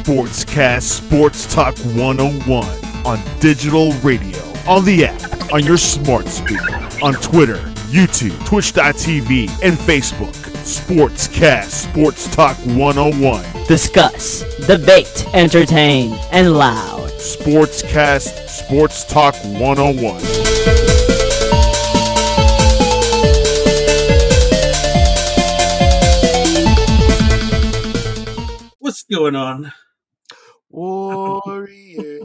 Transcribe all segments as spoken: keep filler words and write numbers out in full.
Sportscast Sports Talk one oh one on digital radio, on the app, on your smart speaker, on Twitter, YouTube, twitch dot t v, and Facebook. Sportscast Sports Talk one oh one. Discuss, debate, entertain, and loud. Sportscast Sports Talk one oh one. What's going on? Warrior.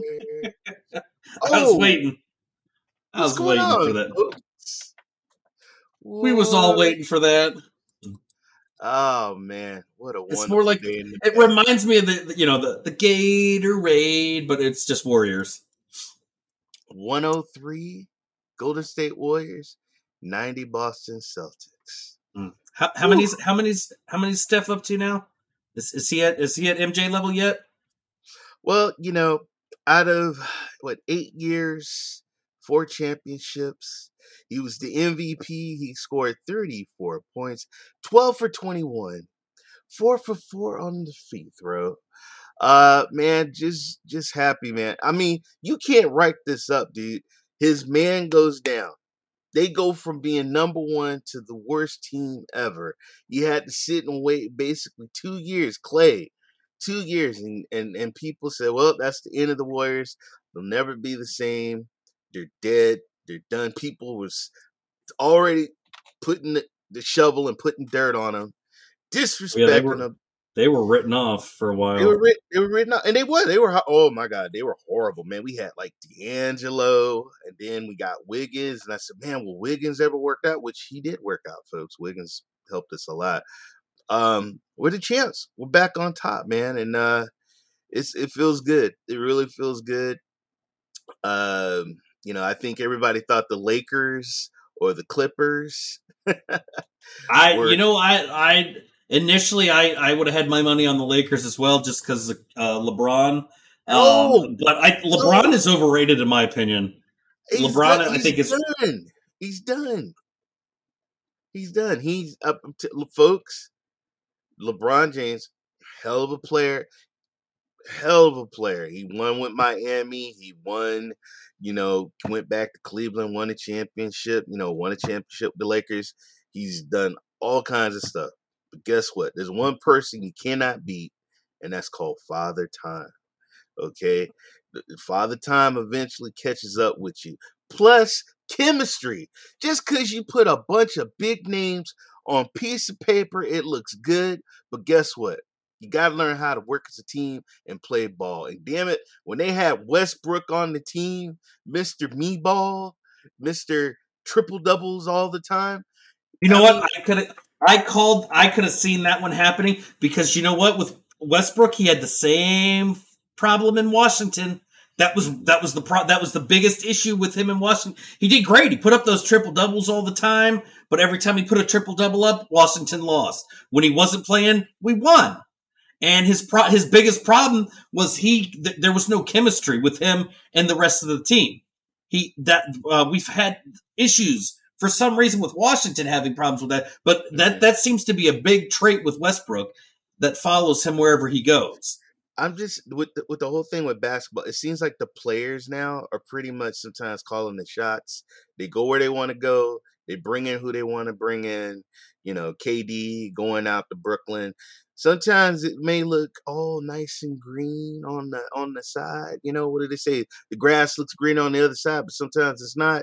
I was waiting. I was waiting on, for that. folks? We was all waiting for that. Oh man, what a It's wonderful more like day in the it past. reminds me of the you know the the Gatorade, but it's just Warriors. one oh three Golden State Warriors, ninety Boston Celtics. Mm. How how many how many how many Steph up to now? Is, is he at is he at M J level yet? Well, you know, out of what eight years, four championships, he was the M V P. He scored thirty-four points, twelve for twenty-one, four for four on the free throw. Uh, man, just just happy, man. I mean, you can't write this up, dude. His man goes down. They go from being number one to the worst team ever. You had to sit and wait basically two years, Clay, two years, and and and people said, well, that's the end of the Warriors. They'll never be the same. They're dead. They're done. People was already putting the, the shovel and putting dirt on them, disrespecting Yeah, they were- them. They were written off for a while. They were writ- they were written out, and they were they were ho- oh my god, they were horrible, man. We had like D'Angelo, and then we got Wiggins, and I said, man, will Wiggins ever work out? Which he did work out, folks. Wiggins helped us a lot. Um, we're the champs. We're back on top, man, and uh, it's it feels good. It really feels good. Um, you know, I think everybody thought the Lakers or the Clippers. I were- you know I I initially I I would have had my money on the Lakers as well just because uh, LeBron. Oh! Um, but I LeBron is overrated in my opinion. He's LeBron, done- I he's think is done. He's done. He's done. He's up to folks. LeBron James, hell of a player, hell of a player. He won with Miami. He won. You know, went back to Cleveland, won a championship. You know, won a championship with the Lakers. He's done all kinds of stuff. But guess what? There's one person you cannot beat, and that's called Father Time. Okay, Father Time eventually catches up with you. Plus chemistry. Just because you put a bunch of big names on a piece of paper, it looks good. But guess what? You got to learn how to work as a team and play ball. And damn it, when they had Westbrook on the team, Mister Meatball, Mister Triple Doubles all the time. You know I what? mean- I could I called I could have seen that one happening because you know what? With Westbrook, he had the same problem in Washington. That was that was the pro, that was the biggest issue with him in Washington. He did great. He put up those triple doubles all the time, but every time he put a triple double up, Washington lost. When he wasn't playing, we won. And his pro, his biggest problem was he th- there was no chemistry with him and the rest of the team. He that uh, we've had issues for some reason with Washington having problems with that, but that that seems to be a big trait with Westbrook that follows him wherever he goes. I'm just with the, with the whole thing with basketball. It seems like the players now are pretty much sometimes calling the shots. They go where they want to go. They bring in who they want to bring in. You know, K D going out to Brooklyn. Sometimes it may look all nice and green on the on the side. You know, what do they say? The grass looks green on the other side, but sometimes it's not.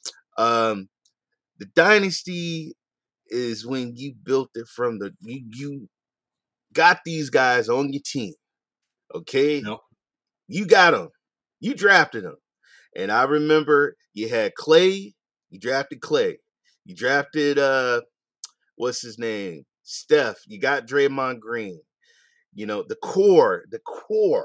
Um, the dynasty is when you built it from the you you got these guys on your team. Okay, Nope. you got them. You drafted them, and I remember you had Clay. You drafted Clay. You drafted uh, what's his name? Steph. You got Draymond Green. You know the core, the core,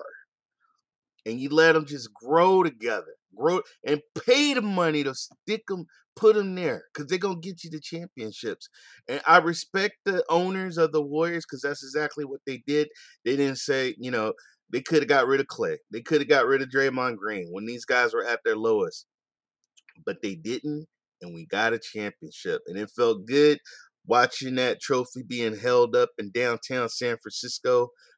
and you let them just grow together, grow, and pay the money to stick them, put them there, because they're gonna get you the championships. And I respect the owners of the Warriors because that's exactly what they did. They didn't say, you know. They could have got rid of Clay. They could have got rid of Draymond Green when these guys were at their lowest. But they didn't, and we got a championship. And it felt good watching that trophy being held up in downtown San Francisco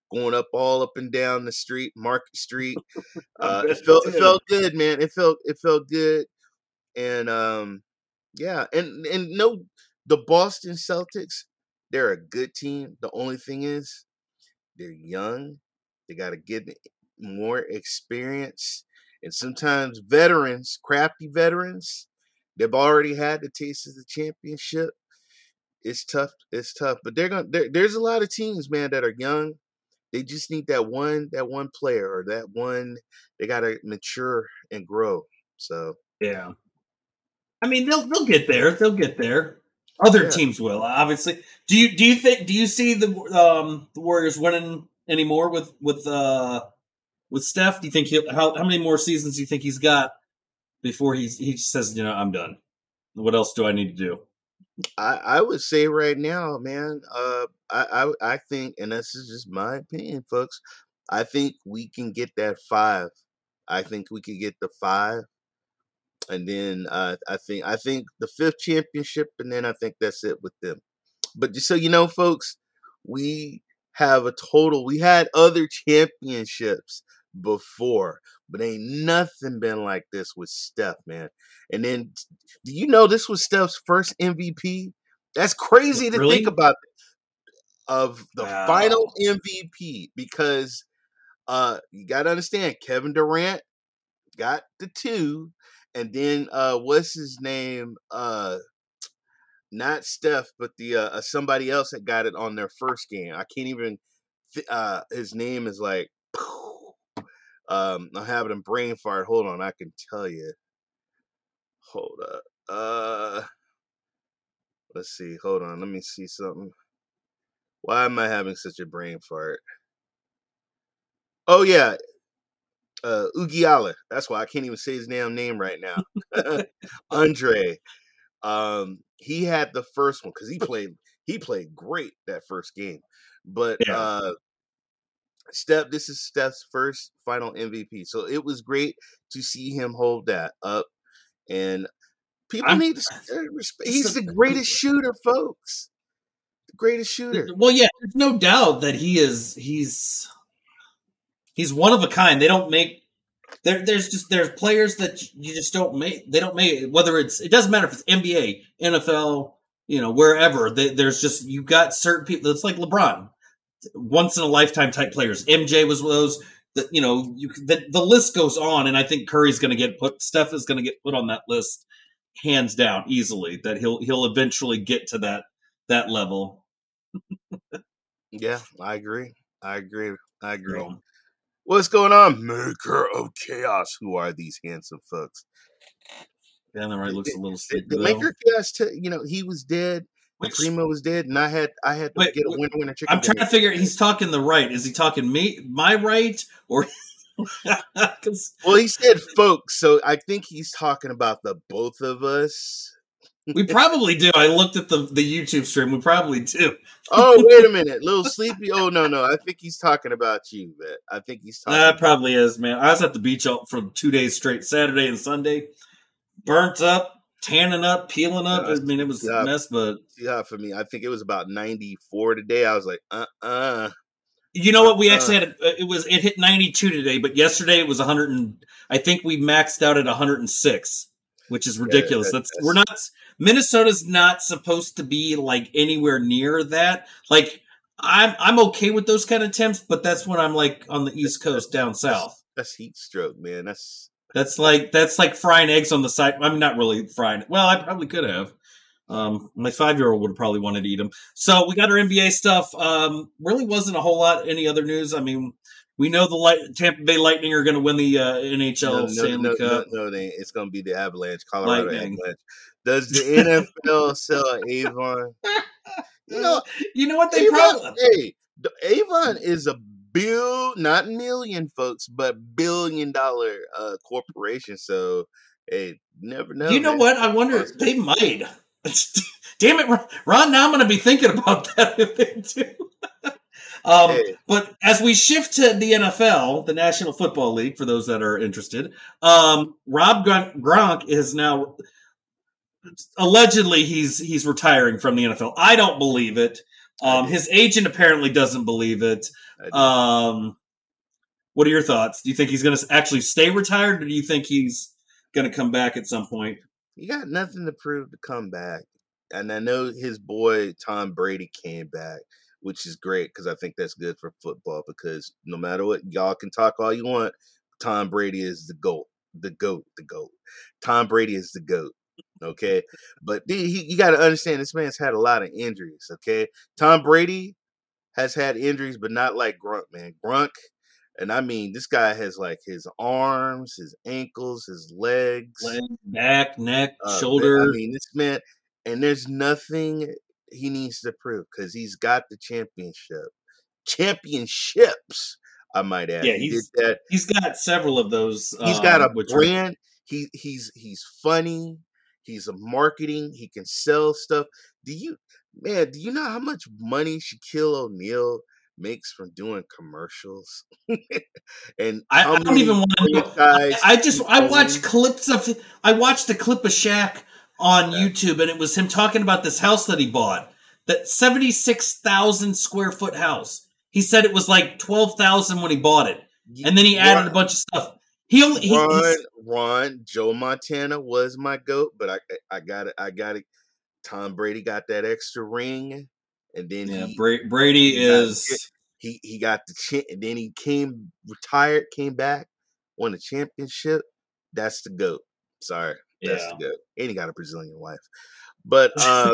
going up all up and down the street, Market Street. Uh, bet it felt it it did. felt good, man. It felt it felt good, and um, yeah, and and no, the Boston Celtics, they're a good team. The only thing is, they're young. They got to get more experience, and sometimes veterans, crafty veterans, they've already had the taste of the championship. It's tough. It's tough, but they're gonna. There, there's a lot of teams, man, that are young. They just need that one, that one player, or that one. They gotta mature and grow. So Yeah. I mean, they'll they'll get there. They'll get there. Other yeah, teams will, obviously. Do you do you think do you see the um the Warriors winning anymore with with uh with Steph? Do you think he'll how how many more seasons do you think he's got before he's he says, you know, I'm done? What else do I need to do? I, I would say right now, man. Uh, I, I I think, and this is just my opinion, folks. I think we can get that five. I think we can get the five, and then uh, I think I think the fifth championship, and then I think that's it with them. But just so you know, folks, we have a total. We had other championships before, but ain't nothing been like this with Steph, man. And then, do you know this was Steph's first M V P? That's crazy to Really? think about. Of the Wow. final M V P, because uh, you got to understand, Kevin Durant got the two, and then uh, what's his name? Uh, not Steph, but the uh, uh, somebody else that got it on their first game. I can't even. Th- uh, his name is like. Um, I'm having a brain fart. Hold on, I can tell you. Hold up. Uh, let's see. Hold on. Let me see something. Why am I having such a brain fart? Oh yeah, uh, Ugiala. That's why I can't even say his damn name right now. Andre. Um, he had the first one because he played. He played great that first game, but Yeah. uh, Steph. This is Steph's first final M V P, so it was great to see him hold that up. And people I'm- need to respect. He's the greatest shooter, folks. The greatest shooter. Well, yeah, there's no doubt that he is. He's he's one of a kind. They don't make there. There's just there's players that you just don't make. They don't make it, whether it's it doesn't matter if it's N B A, N F L, you know, wherever. They, there's just you got certain people. It's like LeBron, once in a lifetime type players. M J was one of those. That you know, you the, the list goes on, and I think Curry's going to get put. Steph is going to get put on that list, hands down, easily. That he'll he'll eventually get to that that level. Yeah, I agree. I agree. I agree. So, What's going on, Maker of Chaos? Who are these handsome folks? Dan right looks a little The, sleepy. the though. Maker of Chaos, t- you know, he was dead. Which- Primo was dead, and I had I had to Wait, get a wait, winner winner chicken. I'm trying to dinner. figure. He's talking the right. Is he talking me, my right, or? 'Cause Well, he said folks, so I think he's talking about the both of us. we probably do. I looked at the the YouTube stream. We probably do. Oh, wait a minute, little sleepy. Oh no, no, I think he's talking about you, man. I think he's talking. That probably is, man. I was at the beach all, for two days straight, Saturday and Sunday, burnt up, tanning up, peeling up. Yeah, I mean, it was yeah. a mess, but Yeah, for me, I think it was about ninety-four today. I was like, uh, uh you know what? We Uh, actually had a, it was it hit ninety-two today, but yesterday it was one hundred. And, I think we maxed out at one hundred six, which is ridiculous. that- that's, that's- we're not. Minnesota's not supposed to be like anywhere near that. Like I'm I'm okay with those kind of temps, but that's when I'm like on the East Coast down south. That's heat stroke, man. That's That's like that's like frying eggs on the side. I'm not really frying. Well, I probably could have. Um, my five year old would have probably wanted to eat them. So we got our N B A stuff. Um, really wasn't a whole lot any other news. I mean, we know the Light, Tampa Bay Lightning are going to win the uh, N H L no, no, Stanley no, no, Cup. no, they ain't. It's gonna be the Avalanche, Colorado Lightning. Avalanche. Does the N F L sell Avon? You know, You know what they Avon, probably. hey, the Avon is a bill, not million, folks, but billion dollar uh, corporation. So, hey, never know. You know man. what? I wonder. They might. Damn it, Ron- Ron! Now I'm going to be thinking about that if they do. um, Hey. But as we shift to the N F L, the National Football League, for those that are interested, um, Rob Gron- Gronk is now allegedly he's he's retiring from the N F L. I don't believe it, Um, his agent apparently doesn't believe it. Um, what are your thoughts? Do you think he's going to actually stay retired, or do you think he's going to come back at some point? He got nothing to prove to come back. And I know his boy Tom Brady came back, which is great because I think that's good for football because no matter what, y'all can talk all you want, Tom Brady is the GOAT. The GOAT. The GOAT. Tom Brady is the GOAT. Okay? But he, you got to understand this man's had a lot of injuries. Okay? Tom Brady has had injuries, but not like Gronk, man. Gronk, and I mean, this guy has like his arms, his ankles, his legs, Leg, back, neck, uh, shoulder. I mean, this man, and there's nothing he needs to prove because he's got the championship, championships. I might add. Yeah, he he's did that. He's got several of those. He's got um, a which brand. Are... He he's he's funny. He's a marketing. He can sell stuff. Do you, man? Do you know how much money Shaquille O'Neal makes from doing commercials? And I, I don't even want to know. I, I just I watched own. clips of. I watched a clip of Shaq on yeah. YouTube, and it was him talking about this house that he bought, that seventy-six thousand square foot house. He said it was like twelve thousand when he bought it, and then he added Ron, a bunch of stuff. He only he, Ron, Ron, Joe Montana was my GOAT, but I I got it. I got it. Tom Brady got that extra ring, and then yeah, he, Bra- Brady he is got, he he got the cha- and then he came retired, came back, won the championship. That's the GOAT. Sorry, that's yeah. the GOAT. And he got a Brazilian wife, but um,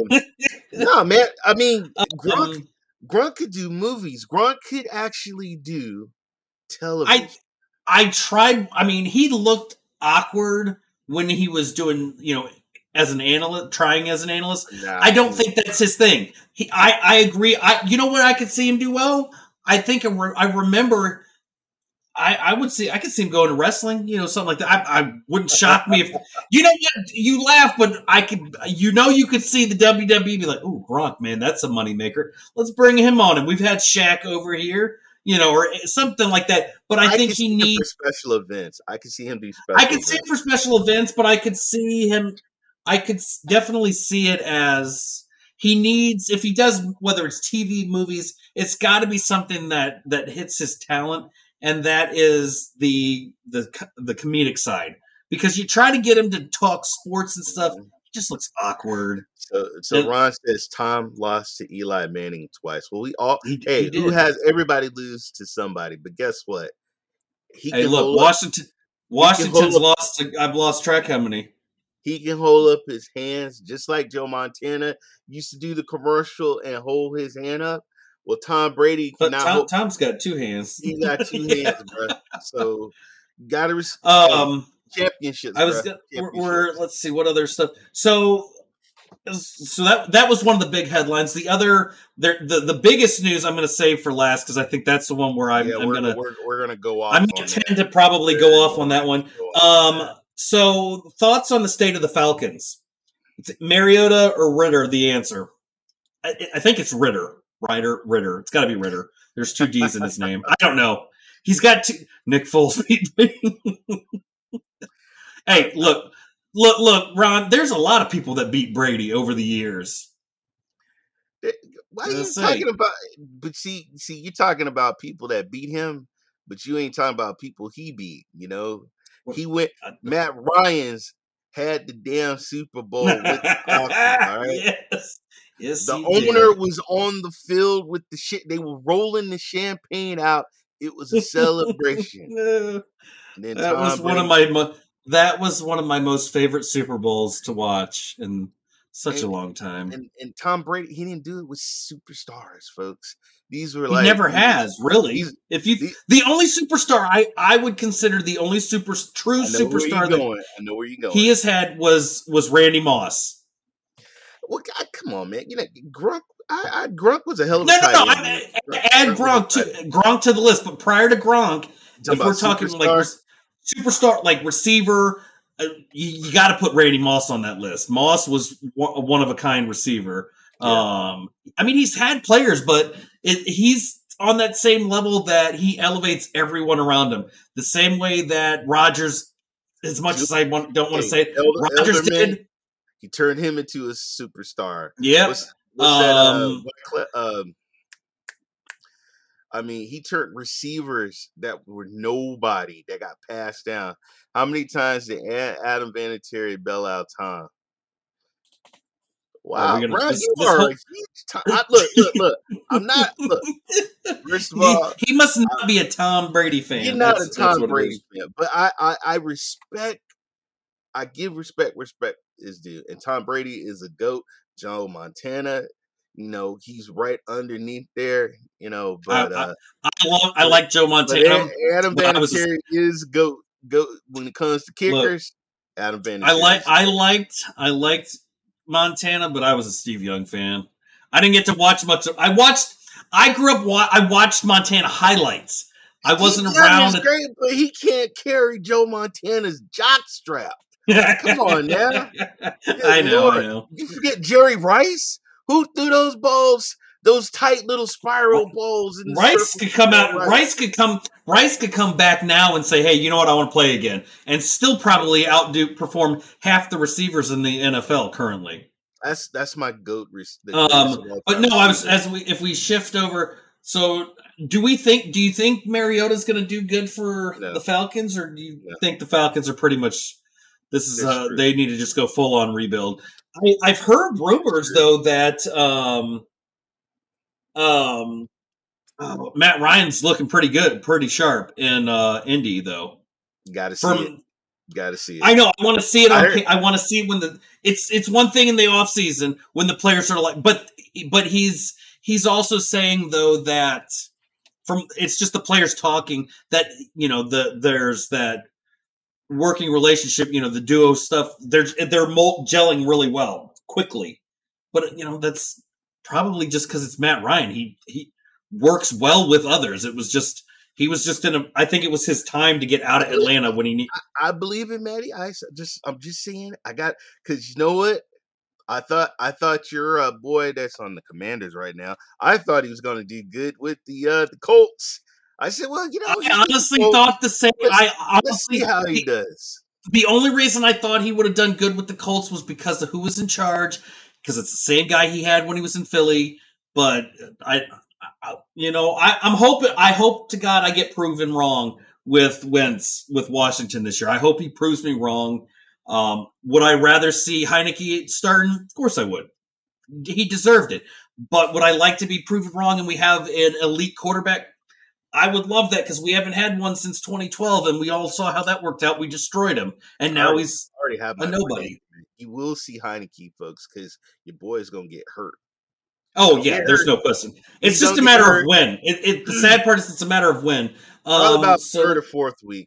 no, man. I mean, Gronk, um, Gronk could do movies. Gronk could actually do television. I I tried. I mean, he looked awkward when he was doing, you know, as an analyst, trying as an analyst. Nah, I don't think that's his thing. He, I, I agree. I, you know what I could see him do well? I think I, re, I remember. I, I would see. I could see him going to wrestling. You know, something like that. I, I wouldn't shock me if. You know what? You laugh, but I could. You know, you could see the W W E be like, "Oh, Gronk, man, that's a moneymaker. Let's bring him on." And we've had Shaq over here. You know, or something like that. But I, I think he needs special events. I could see him do special. I could events. see him for special events, but I could see him. I could definitely see it as he needs, if he does, whether it's T V, movies, it's got to be something that that hits his talent, and that is the the the comedic side. Because you try to get him to talk sports and stuff, it just looks awkward. So, so and, Ron says Tom lost to Eli Manning twice. Well, we all he, hey, he who has everybody lose to somebody? But guess what? He hey, look, Washington. Up, Washington's lost. To, I've lost track how many. He can hold up his hands just like Joe Montana used to do the commercial and hold his hand up. Well, Tom Brady but cannot. Tom, hold, Tom's got two hands. He got two hands, bro. So got to respect um, championships. I was. Gonna, championships. We're, we're let's see what other stuff. So. So that that was one of the big headlines. The other, the the, the biggest news I'm going to save for last because I think that's the one where I'm, yeah, I'm we're, going to we're, we're going to go off. I'm going to tend that. to probably go off on that one. Um, so thoughts on the state of the Falcons? Mariota or Ritter? The answer, I, I think it's Ritter. Ryder Ritter. It's got to be Ritter. There's two D's in his name. I don't know. He's got two. Nick Foles. Hey, look. Look, look, Ron, there's a lot of people that beat Brady over the years. Why are you say. talking about but see see you're talking about people that beat him, but you ain't talking about people he beat, you know? He went Matt Ryan's had the damn Super Bowl with the Falcons, all right? Yes. Yes. The owner did. was on the field with the shit. They were rolling the champagne out. It was a celebration. No. And then that Tom was Brady, one of my mo- That was one of my most favorite Super Bowls to watch in such and, a long time. And, and Tom Brady, he didn't do it with superstars, folks. These were he like never these, has really. These, if you these, the only superstar I, I would consider the only super true I know superstar where you're that I know where you're going. He has had was was Randy Moss. Well, God, come on, man. You know, Gronk. I, I Gronk was a hell of a no, no, no. I, I, add Gronk, Gronk to Gronk to the list, but prior to Gronk, if we're talking superstar? like superstar, like receiver. Uh, you, you got to put Randy Moss on that list. Moss was one, a one of a kind receiver. Yeah. Um, I mean, he's had players, but it, he's on that same level that he elevates everyone around him. The same way that Rodgers, as much as I want, don't want to say it, Elder, Rodgers Elderman, did. He turned him into a superstar. Yeah. What's that? Uh, Um, what, cl- um, I mean, he turned receivers that were nobody that got passed down. How many times did A- Adam Vinatieri bail out Tom? are we Wow, gonna Ron, this you this are a whole? huge Tom. I, look, look, look. I'm not. Look, first of he all, he must I, not be a Tom Brady you're fan. not a That's that's Tom what it Brady is. fan, but I, I, I respect. I give respect. Respect is due, and Tom Brady is a goat. Joe Montana, you know, he's right underneath there. You know, I but I uh. I, love, I But like Joe but A- Montana. Adam When I was a Vinatieri is go go when it comes to look, kickers. Adam I Vinatieri like is I go. liked I liked Montana, but I was a Steve Young fan. I didn't get to watch much of. I watched. I grew up. wa- I watched Montana highlights. I Steve wasn't Young is around. great, but he can't carry Joe Montana's jock strap. Come on now, good I know. I lord! know. You forget Jerry Rice, who threw those balls, those tight little spiral balls in the Rice circle could to come Jerry out. Rice. Rice could come. Rice could come back now and say, "Hey, you know what? I want to play again," and still probably outdo perform half the receivers in the N F L currently. That's that's my goat, re- the greatest of Um, all but time no, I was receiver. as we if we shift over. So, do we think? Do you think Mariota's going to do good for No, the Falcons, or do you no, think the Falcons are pretty much this is they're uh screwed. they need to just go full on rebuild? I, I've heard rumors Screwed. though that um um uh, Matt Ryan's looking pretty good, pretty sharp in uh Indy though. Got to see it. From Got to see it. I know I want to see it I on. heard. pa- I want to see it when the it's it's one thing in the off season when the players are like, but but he's he's also saying though that from it's just the players talking that you know the there's that working relationship, you know, the duo stuff. They're they're mol- gelling really well quickly, but you know that's probably just because it's Matt Ryan. He he works well with others. It was just he was just in a. I think it was his time to get out I of believe, Atlanta when he need. I, I believe in Matty Ice. Just I'm just saying. I got because you know what. I thought I thought your uh, boy that's on the Commanders right now. I thought he was going to do good with the uh, the Colts. I said, well, you know, he's I with the honestly Colts. thought the same. Let's I let's see honestly how he the, does. the only reason I thought he would have done good with the Colts was because of who was in charge. Because it's the same guy he had when he was in Philly. But I, I you know, I, I'm hoping. I hope to God I get proven wrong with Wentz with Washington this year. I hope he proves me wrong. Um, would I rather see Heineke starting? Of course I would. He deserved it. But would I like to be proven wrong and we have an elite quarterback? I would love that because we haven't had one since twenty twelve, and we all saw how that worked out. We destroyed him, and I now already, he's I already have a my nobody. prediction. You will see Heineke, folks, because your boy is going to get hurt. Oh Don't yeah, get there's hurt. no question. He's It's just going a to get matter of hurt. when. It, it the sad part is it's a matter of when. Probably Um, about third or so fourth week.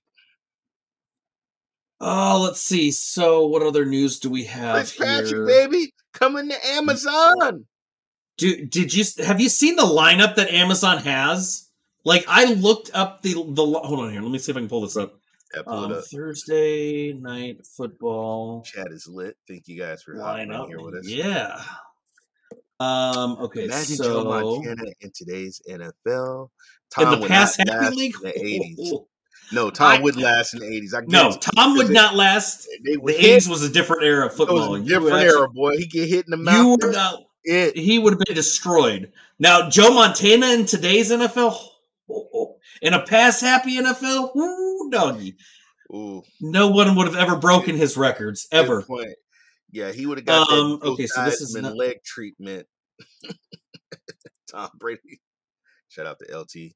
oh, let's see. So what other news do we have Fitzpatrick, here? baby, coming to Amazon. Do did you have you seen the lineup that Amazon has? Like I looked up the the hold on here. Let me see if I can pull this up. Yeah, pull it Um, up. Thursday night football Chat is lit. Thank you guys for hopping in lineup. here with us. Yeah. Um. Okay. Imagine So Joe Montana in today's N F L. in the Tom would not past Happy last League, in the eighties. No, Tom I would last in the eighties. I no guarantee Tom because would not last. they would The hit. eighties was a different era of It was a football. You different actually era, boy. He get hit in the mouth. you would That's not. it. He would have been destroyed. Now Joe Montana in today's N F L, oh, oh, in a pass happy N F L, woo, doggy. Ooh, No one would have ever broken his records good ever. point. Yeah, he would have got Um. that Joe Okay. So this is Theismann not. leg treatment. Tom Brady. Shout out to L T.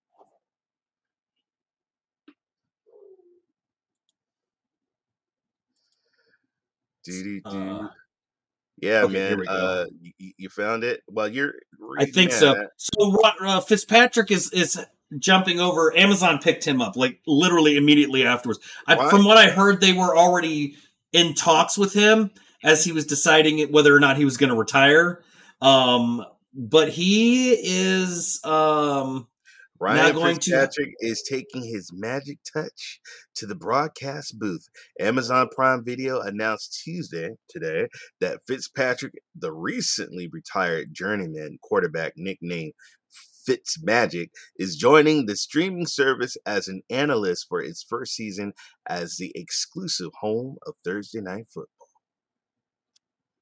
Do do Uh, do. Yeah, okay. Here man. we go. Uh, you, you found it. Well, you're I reading think so. that. So uh, Fitzpatrick is is jumping over. Amazon picked him up like literally immediately afterwards. I, Why? from what I heard, they were already in talks with him as he was deciding whether or not he was going to retire. Um, but he is um, Ryan now going to. Fitzpatrick is taking his magic touch to the broadcast booth. Amazon Prime Video announced Tuesday, today, that Fitzpatrick, the recently retired journeyman quarterback nicknamed Fitzmagic, is joining the streaming service as an analyst for its first season as the exclusive home of Thursday Night Football.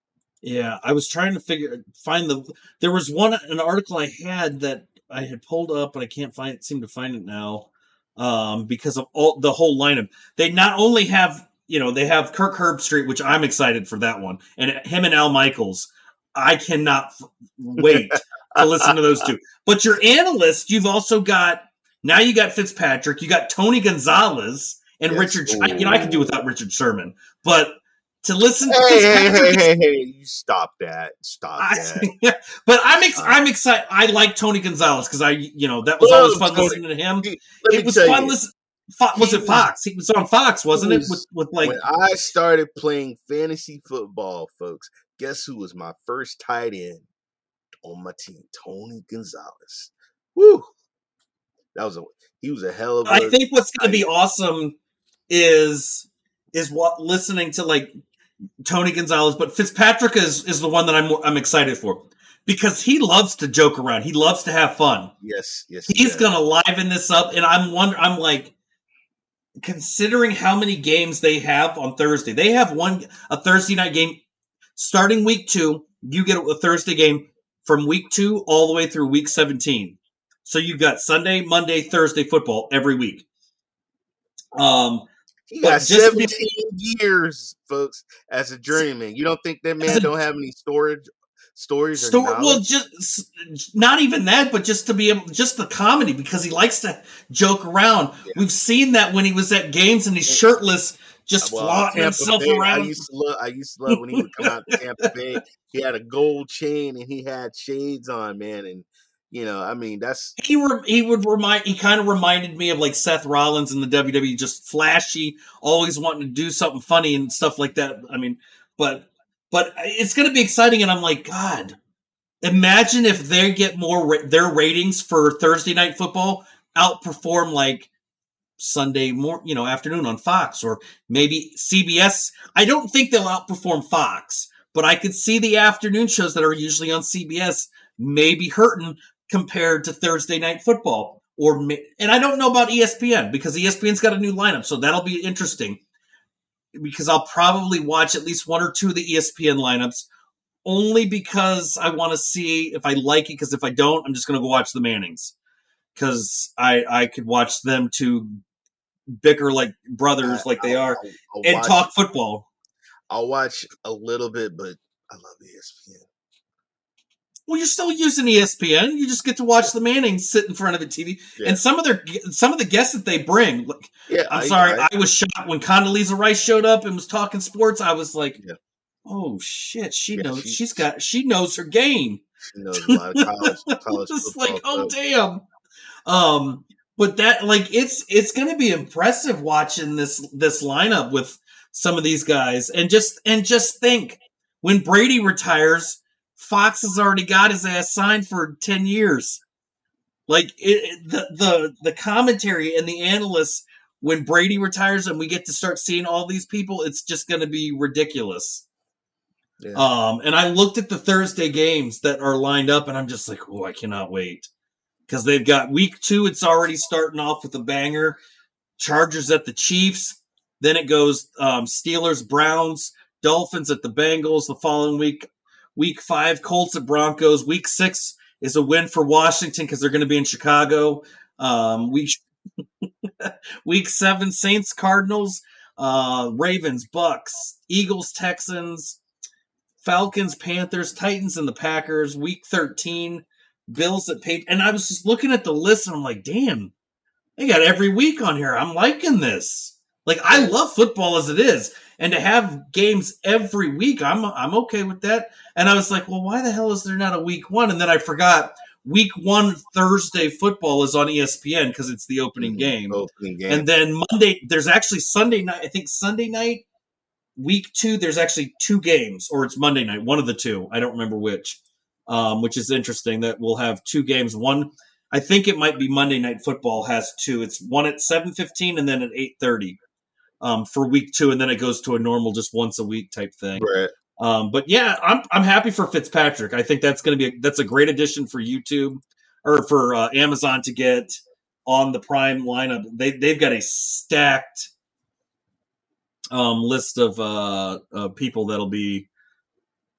Yeah, I was trying to figure find the. There was one an article I had that I had pulled up, but I can't find seem to find it now, um, because of all the whole lineup. They not only have you know they have Kirk Herbstreit, which I'm excited for that one, and him and Al Michaels. I cannot f- wait to listen to those two. But your analyst, you've also got now you got Fitzpatrick, you got Tony Gonzalez and Yes. Richard. I, you know I could do without Richard Sherman, but. To listen Hey, to hey, hey, Fitzpatrick, hey, hey, you stop that. Stop I, that. but I'm ex- Stop. I'm excited. I like Tony Gonzalez because I, you know, that was always fun Tony. listening to him. He, let It me was tell fun you, listening. Fo- was he it was- Fox? He was on Fox, wasn't he it? was- With with like when I started playing fantasy football, folks, guess who was my first tight end on my team? Tony Gonzalez. Woo! That was a he was a hell of a. I think what's going to be tight end. awesome is is what listening to like Tony Gonzalez, but Fitzpatrick is is the one that I'm I'm excited for because he loves to joke around. He loves to have fun. Yes, yes. He's yes. gonna liven this up, and I'm wonder. I'm like, considering how many games they have on Thursday, they have one a Thursday night game starting week two. You get a Thursday game from week two all the way through week seventeen. So you've got Sunday, Monday, Thursday football every week. Um, He but got just with- seventeen years, folks, as a journeyman. You don't think that As man a- don't have any storage stories or Story, well, knowledge? just not even that, but just to be able, just the comedy because he likes to joke around. Yeah. We've seen that when he was at games and he's shirtless, just Well, flaunting Tampa himself Bay, around. I used to love. I used to love when he would come out to Tampa Bay. He had a gold chain and he had shades on, man. And you know, I mean, that's He re- he would remind he kind of reminded me of like Seth Rollins in the W W E, just flashy, always wanting to do something funny and stuff like that. I mean, but but it's going to be exciting, and I'm like, God, imagine if they get more ra- their ratings for Thursday night football outperform like Sunday more, you know, afternoon on Fox or maybe C B S. I don't think they'll outperform Fox, but I could see the afternoon shows that are usually on C B S maybe hurting compared to Thursday night football. Or and I don't know about E S P N because E S P N's got a new lineup, so that'll be interesting. Because I'll probably watch at least one or two of the E S P N lineups, only because I want to see if I like it. Because if I don't, I'm just going to go watch the Mannings. Because I I could watch them two bicker like brothers, I, like they I'll, are, I'll, I'll and watch, talk football. I'll watch a little bit, but I love E S P N. Well, you're still using E S P N. You just get to watch the Mannings sit in front of a T V, Yeah. and some of their some of the guests that they bring. Like, Yeah, I'm I, sorry, I, I, was shocked when Condoleezza Rice showed up and was talking sports. I was like, Yeah. "Oh shit, she Yeah, knows. she- She's got. She knows her game." she knows a lot of college, college Just football. like, oh stuff. damn. Um, but that like it's it's going to be impressive watching this this lineup with some of these guys, and just and just think when Brady retires, Fox has already got his ass signed for ten years. Like it, it, the the the commentary and the analysts when Brady retires and we get to start seeing all these people, it's just going to be ridiculous. Yeah. Um, and I looked at the Thursday games that are lined up, and I'm just like, oh, I cannot wait. Because they've got week two, it's already starting off with a banger. Chargers at the Chiefs. Then it goes um, Steelers, Browns, Dolphins at the Bengals the following week. Week five, Colts at Broncos. Week six is a win for Washington because they're going to be in Chicago. Um, week, week seven, Saints, Cardinals, uh, Ravens, Bucks, Eagles, Texans, Falcons, Panthers, Titans, and the Packers. Week thirteen, Bills at Patriots. And I was just looking at the list, and I'm like, damn, they got every week on here. I'm liking this. Like, I love football as it is. And to have games every week, I'm I'm okay with that. And I was like, well, why the hell is there not a week one? And then I forgot week one Thursday football is on E S P N because it's the opening Mhm. game. Opening game. And then Monday, there's actually Sunday night. I think Sunday night, week two, there's actually two games, or it's Monday night, one of the two. I don't remember which, um, which is interesting that we'll have two games. One, I think it might be Monday Night Football has two. It's one at seven fifteen and then at eight thirty um, for week two, and then it goes to a normal just once a week type thing. Right. Um, but yeah, I'm I'm happy for Fitzpatrick. I think that's going to be a, that's a great addition for YouTube or for uh, Amazon to get on the Prime lineup. They they've got a stacked um, list of uh, uh, people that'll be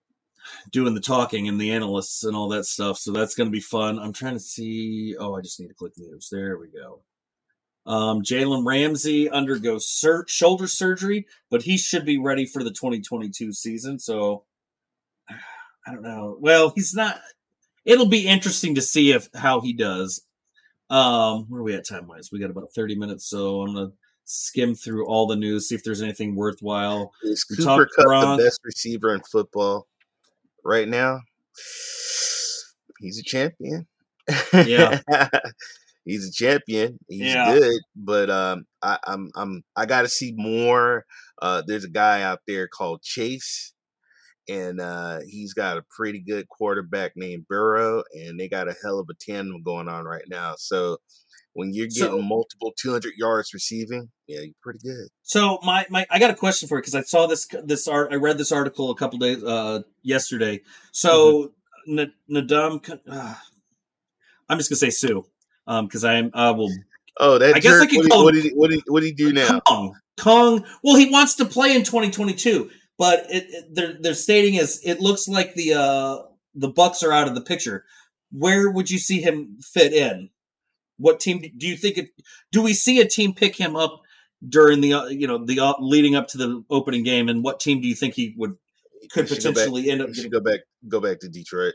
doing the talking and the analysts and all that stuff. So that's going to be fun. I'm trying to see. Oh, I just need to click news. There we go. Um, Jalen Ramsey undergoes sur- shoulder surgery, but he should be ready for the twenty twenty-two season. So I don't know. Well, he's not. It'll be interesting to see if how he does. Um, where are we at time wise? We got about thirty minutes, so I'm gonna skim through all the news, see if there's anything worthwhile. Is We Cooper talked Kupp Gronk. the best receiver in football right now? He's a champion. Yeah. He's a champion. He's Yeah. good, but um, I, I'm I'm I got to see more. Uh, there's a guy out there called Chase, and uh, he's got a pretty good quarterback named Burrow, and they got a hell of a tandem going on right now. So when you're getting So- multiple two hundred yards receiving, yeah, you're pretty good. So my, my I got a question for you because I saw this this art I read this article a couple days uh yesterday. So N- Nadam, uh, I'm just gonna say Sue, um, because I'm I will Oh, that I guess I jerk! could What did, call what him- did he what did, what did he do now? Kong Kong. Well, he wants to play in twenty twenty-two, but it, it, they're they're stating as it looks like the uh the Bucks are out of the picture. Where would you see him fit in? What team do you think? It, do we see a team pick him up during the uh, you know the uh, leading up to the opening game? And what team do you think he would could He should go back- potentially end up he getting? should go back go back to Detroit.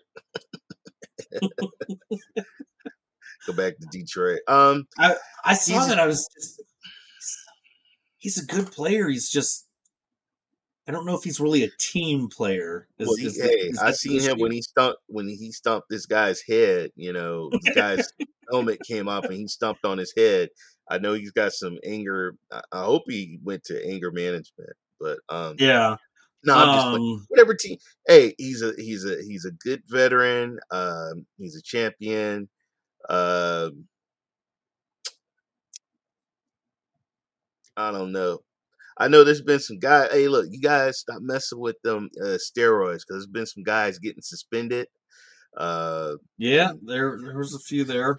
Go back to Detroit. Um, I saw he's- that. I was just he's a good player. He's just I don't know if he's really a team player. Is- well, he, is the- hey, is I that seen the him issue? when he stumped when he stumped this guy's head. You know, this guy's helmet came off and he stumped on his head. I know he's got some anger. I, I hope he went to anger management, but um, Yeah. no, I'm just playing. Um, Whatever team. Hey, he's a he's a he's a good veteran. Um, he's a champion. Um, I don't know. I know there's been some guys. Hey, look, you guys stop messing with them uh, steroids because there's been some guys getting suspended. Uh, yeah, there there was a few there.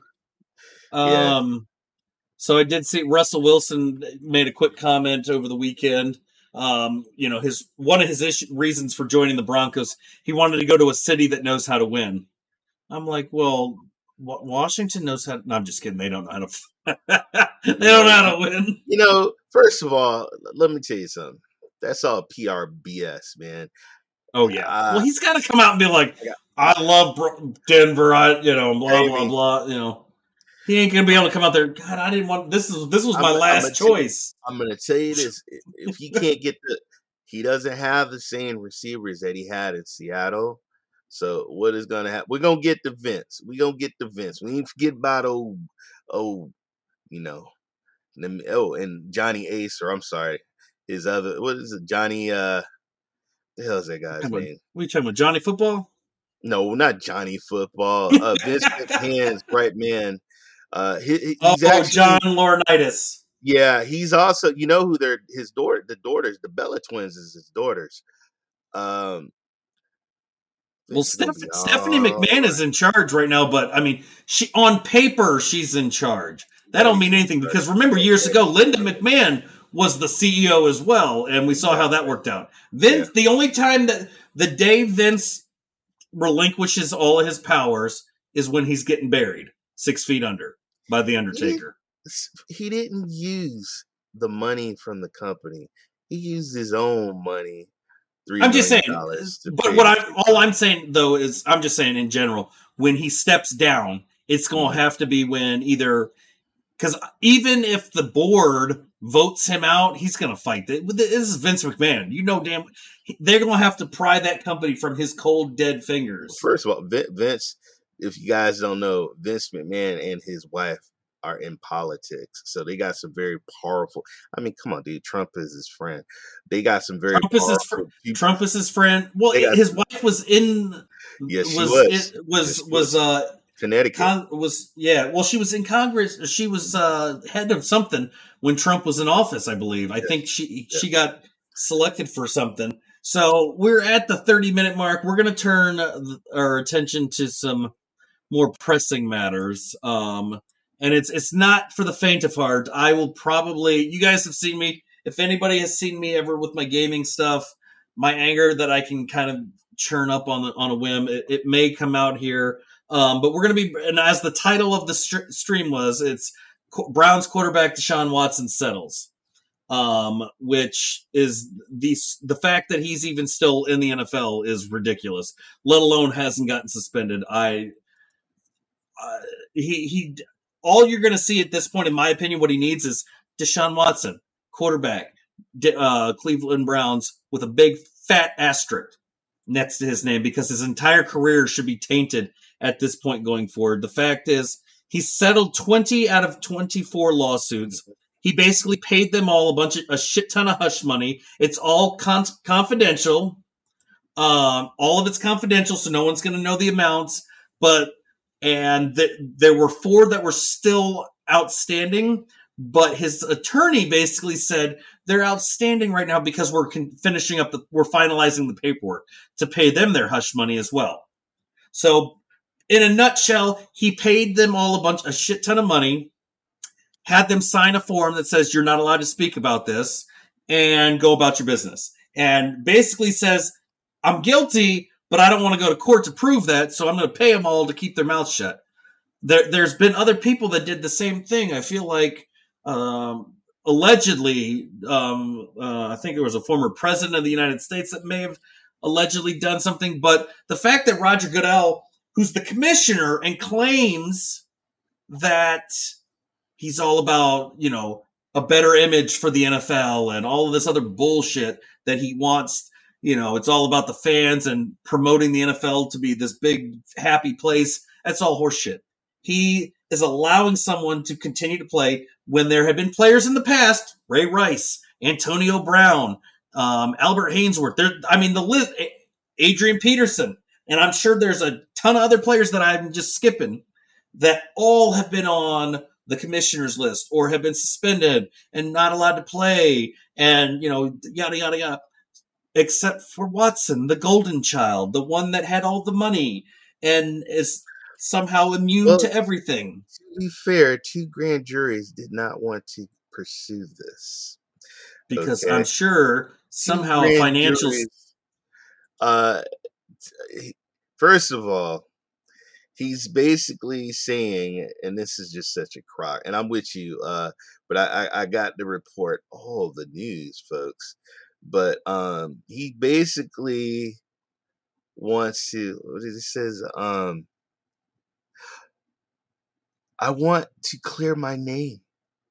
Yeah. Um, so I did see Russell Wilson made a quick comment over the weekend. Um, you know, his one of his issue, reasons for joining the Broncos, he wanted to go to a city that knows how to win. I'm like, well, Wa- Washington knows how. No, I'm just kidding. They don't know how to. They don't know how to win. you know, first of all, l- let me tell you something. That's all P R B S, man. Oh yeah. Uh, well, he's got to come out and be like, Yeah. I love Bro- Denver. I, you know, blah Hey, blah man. blah. You know, he ain't gonna be able to come out there. God, I didn't want this. Is this was my I'm- I'm last gonna tell- choice. I'm gonna tell you this: i- if he can't get the, he doesn't have the same receivers that he had in Seattle. So what is gonna happen? We're gonna get the Vince. We gonna get the Vince. We ain't forget about old, old, you know, them- oh, and Johnny Ace, or I'm sorry, his other, what is it, Johnny? Uh, the hell's that guy's Come on. name? What are you talking about, Johnny Football? No, not Johnny Football. Uh, Vince McMahon's right man. Uh, he, he- Oh, he's actually, John Laurinaitis. yeah, he's also, you know who they're, his daughter, the daughters, the Bella twins is his daughters. Um, Well, Vince is gonna Steph- be Stephanie all McMahon is in charge right now, but I mean, she on paper she's in charge. That don't mean anything because remember years ago, Linda McMahon was the C E O as well, and we saw how that worked out. Vince, the only time that the day Vince relinquishes all of his powers is when he's getting buried six feet under by the Undertaker. he didn't use the money from the company. He used his own money. three I'm just saying, million dollars to but pay what the I'm people. all I'm saying though is I'm just saying in general, when he steps down, it's going to have to be when either because even if the board votes him out, he's going to fight. This is Vince McMahon. You know, damn, they're going to have to pry that company from his cold, dead fingers. First of all, Vin- Vince, if you guys don't know, Vince McMahon and his wife are in politics. So they got some very powerful. I mean, come on, dude. Trump is his friend. They got some very Trump is his powerful fr- people. Trump is his friend. Well, They got- his wife was in. Yes, she was was. it- was Yes, she was was. uh Connecticut. Con- was yeah. Well, she was in Congress. She was uh, head of something when Trump was in office, I believe. I Yes. think she Yes. she got selected for something. So we're at the thirty minute mark. We're going to turn uh, th- our attention to some more pressing matters. Um, and it's it's not for the faint of heart. I will probably. You guys have seen me. If anybody has seen me ever with my gaming stuff, my anger that I can kind of churn up on the, on a whim. It, it may come out here, um, but we're going to be. And as the title of the st- stream was, it's Browns quarterback Deshaun Watson settles. Um, which is the the fact that he's even still in the N F L is ridiculous. Let alone hasn't gotten suspended. I, uh, he he, all you're going to see at this point, in my opinion, what he needs is Deshaun Watson, quarterback, uh, Cleveland Browns, with a big fat asterisk next to his name because his entire career should be tainted at this point going forward. The fact is, he's settled twenty out of twenty-four lawsuits. He basically paid them all a bunch of a shit ton of hush money. It's all con- confidential. Um, all of it's confidential, so no one's going to know the amounts. But and th- there were four that were still outstanding. But his attorney basically said they're outstanding right now because we're con- finishing up the we're finalizing the paperwork to pay them their hush money as well. So, in a nutshell, he paid them all a bunch a shit ton of money. Had them sign a form that says you're not allowed to speak about this and go about your business. And basically says, I'm guilty, but I don't want to go to court to prove that, so I'm going to pay them all to keep their mouths shut. There, there's been other people that did the same thing. I feel like um, allegedly, um, uh, I think there was a former president of the United States that may have allegedly done something. But the fact that Roger Goodell, who's the commissioner and claims that he's all about, you know, a better image for the N F L and all of this other bullshit that he wants. You know, it's all about the fans and promoting the N F L to be this big, happy place. That's all horseshit. He is allowing someone to continue to play when there have been players in the past, Ray Rice, Antonio Brown, um, Albert Hainsworth. There, I mean, the list, Adrian Peterson. And I'm sure there's a ton of other players that I'm just skipping that all have been on the commissioner's list or have been suspended and not allowed to play and, you know, yada, yada, yada, except for Watson, the golden child, the one that had all the money and is somehow immune Well, to everything. To be fair, two grand juries did not want to pursue this. Because Okay. I'm sure somehow Two grand financial... juries, uh, first of all, he's basically saying, and this is just such a crock, and I'm with you, uh, but I, I, I got to report all the news, folks. But um, he basically wants to, what is it says, um, I want to clear my name.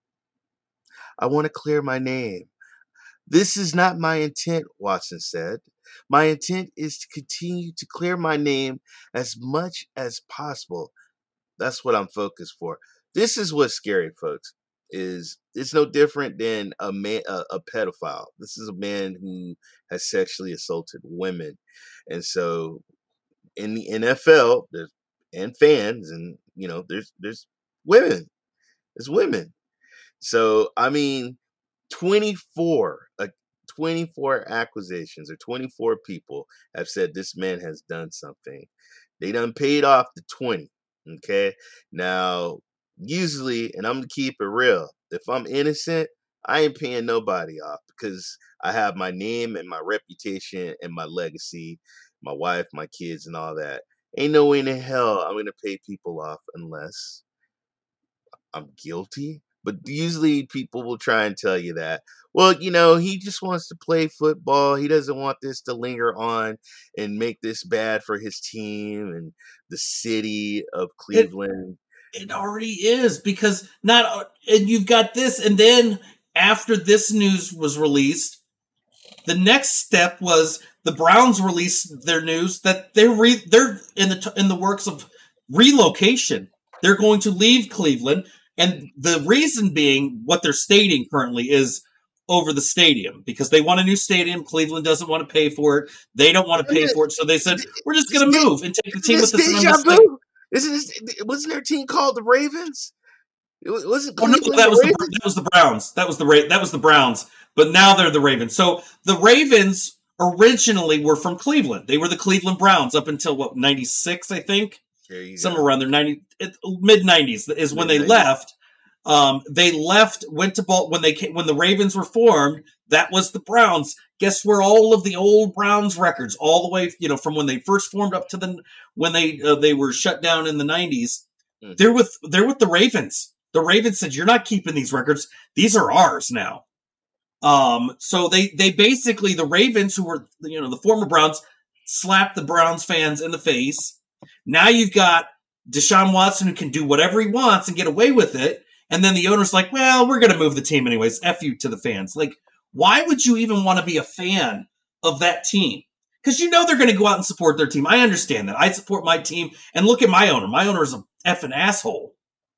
I want to clear my name. This is not my intent, Watson said. My intent is to continue to clear my name as much as possible. That's what I'm focused for. This is what's scary, folks. Is it's no different than a man, a, a pedophile. This is a man who has sexually assaulted women, and so in the N F L, there's and fans, and you know, there's there's women, there's women. So I mean, twenty-four, uh, twenty-four accusations or twenty-four people have said this man has done something. They done paid off the twenty. Okay, now usually, and I'm gonna keep it real. If I'm innocent, I ain't paying nobody off because I have my name and my reputation and my legacy, my wife, my kids, and all that. Ain't no way in hell I'm gonna pay people off unless I'm guilty. But usually people will try and tell you that, well, you know, he just wants to play football. He doesn't want this to linger on and make this bad for his team and the city of Cleveland. It, it already is because not, and you've got this. And then after this news was released, the next step was the Browns released their news that they're re, they're in the in the works of relocation. They're going to leave Cleveland. And the reason being, what they're stating currently is over the stadium because they want a new stadium. Cleveland doesn't want to pay for it. They don't want to pay for it. So they said, we're just going to move and take the team with us. Isn't wasn't their team called the Ravens? It wasn't Cleveland. Oh, no, that was the, that was the Browns. That was the Ra- that was the Browns. But now they're the Ravens. So the Ravens originally were from Cleveland. They were the Cleveland Browns up until what ninety-six, I think. Somewhere go. around there, ninety mid nineties is when they left. Um, they left, went to Bal- when they came, when the Ravens were formed. That was the Browns. Guess where all of the old Browns records, all the way, you know, from when they first formed up to the when they uh, they were shut down in the nineties. Mm-hmm. They're with they're with the Ravens. The Ravens said, "You're not keeping these records. These are ours now." Um, so they they basically the Ravens, who were you know the former Browns, slapped the Browns fans in the face. Now you've got Deshaun Watson, who can do whatever he wants and get away with it. And then the owner's like, well, we're going to move the team anyways. F you to the fans. Like, why would you even want to be a fan of that team? Because you know they're going to go out and support their team. I understand that. I support my team. And look at my owner. My owner is a effing asshole.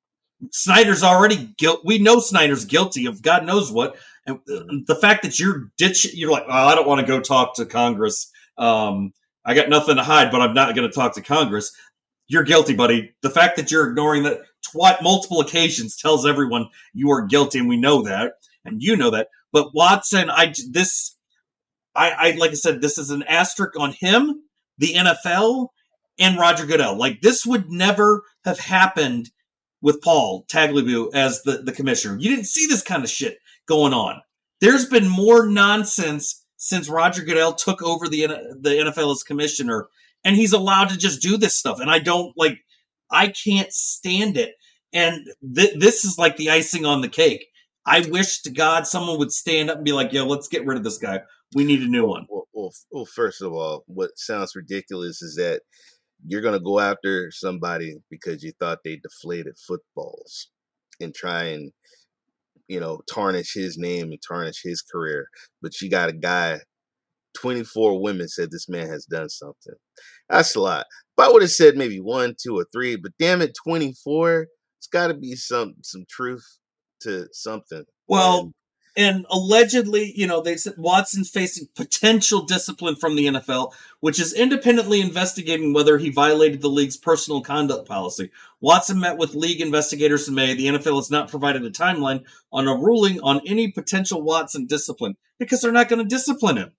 Snyder's already guilty. We know Snyder's guilty of God knows what. And the fact that you're ditch, you're like, well, I don't want to go talk to Congress. Um, I got nothing to hide, but I'm not going to talk to Congress. You're guilty, buddy. The fact that you're ignoring that tw- multiple occasions tells everyone you are guilty, and we know that, and you know that. But Watson, I this, I, I like I said, this is an asterisk on him, the N F L, and Roger Goodell. Like, this would never have happened with Paul Tagliabue as the, the commissioner. You didn't see this kind of shit going on. There's been more nonsense since Roger Goodell took over the the N F L as commissioner. And he's allowed to just do this stuff. And I don't like, I can't stand it. And th- this is like the icing on the cake. I wish to God someone would stand up and be like, yo, let's get rid of this guy. We need a new one. Well, well, well first of all, what sounds ridiculous is that you're going to go after somebody because you thought they deflated footballs and try and, you know, tarnish his name and tarnish his career. But you got a guy, twenty-four women said this man has done something. That's a lot. If I would have said maybe one, two, or three, but damn it, twenty-four, it's got to be some some truth to something. Well, and, and allegedly, you know, they said Watson's facing potential discipline from the N F L, which is independently investigating whether he violated the league's personal conduct policy. Watson met with league investigators in May. The N F L has not provided a timeline on a ruling on any potential Watson discipline because they're not going to discipline him.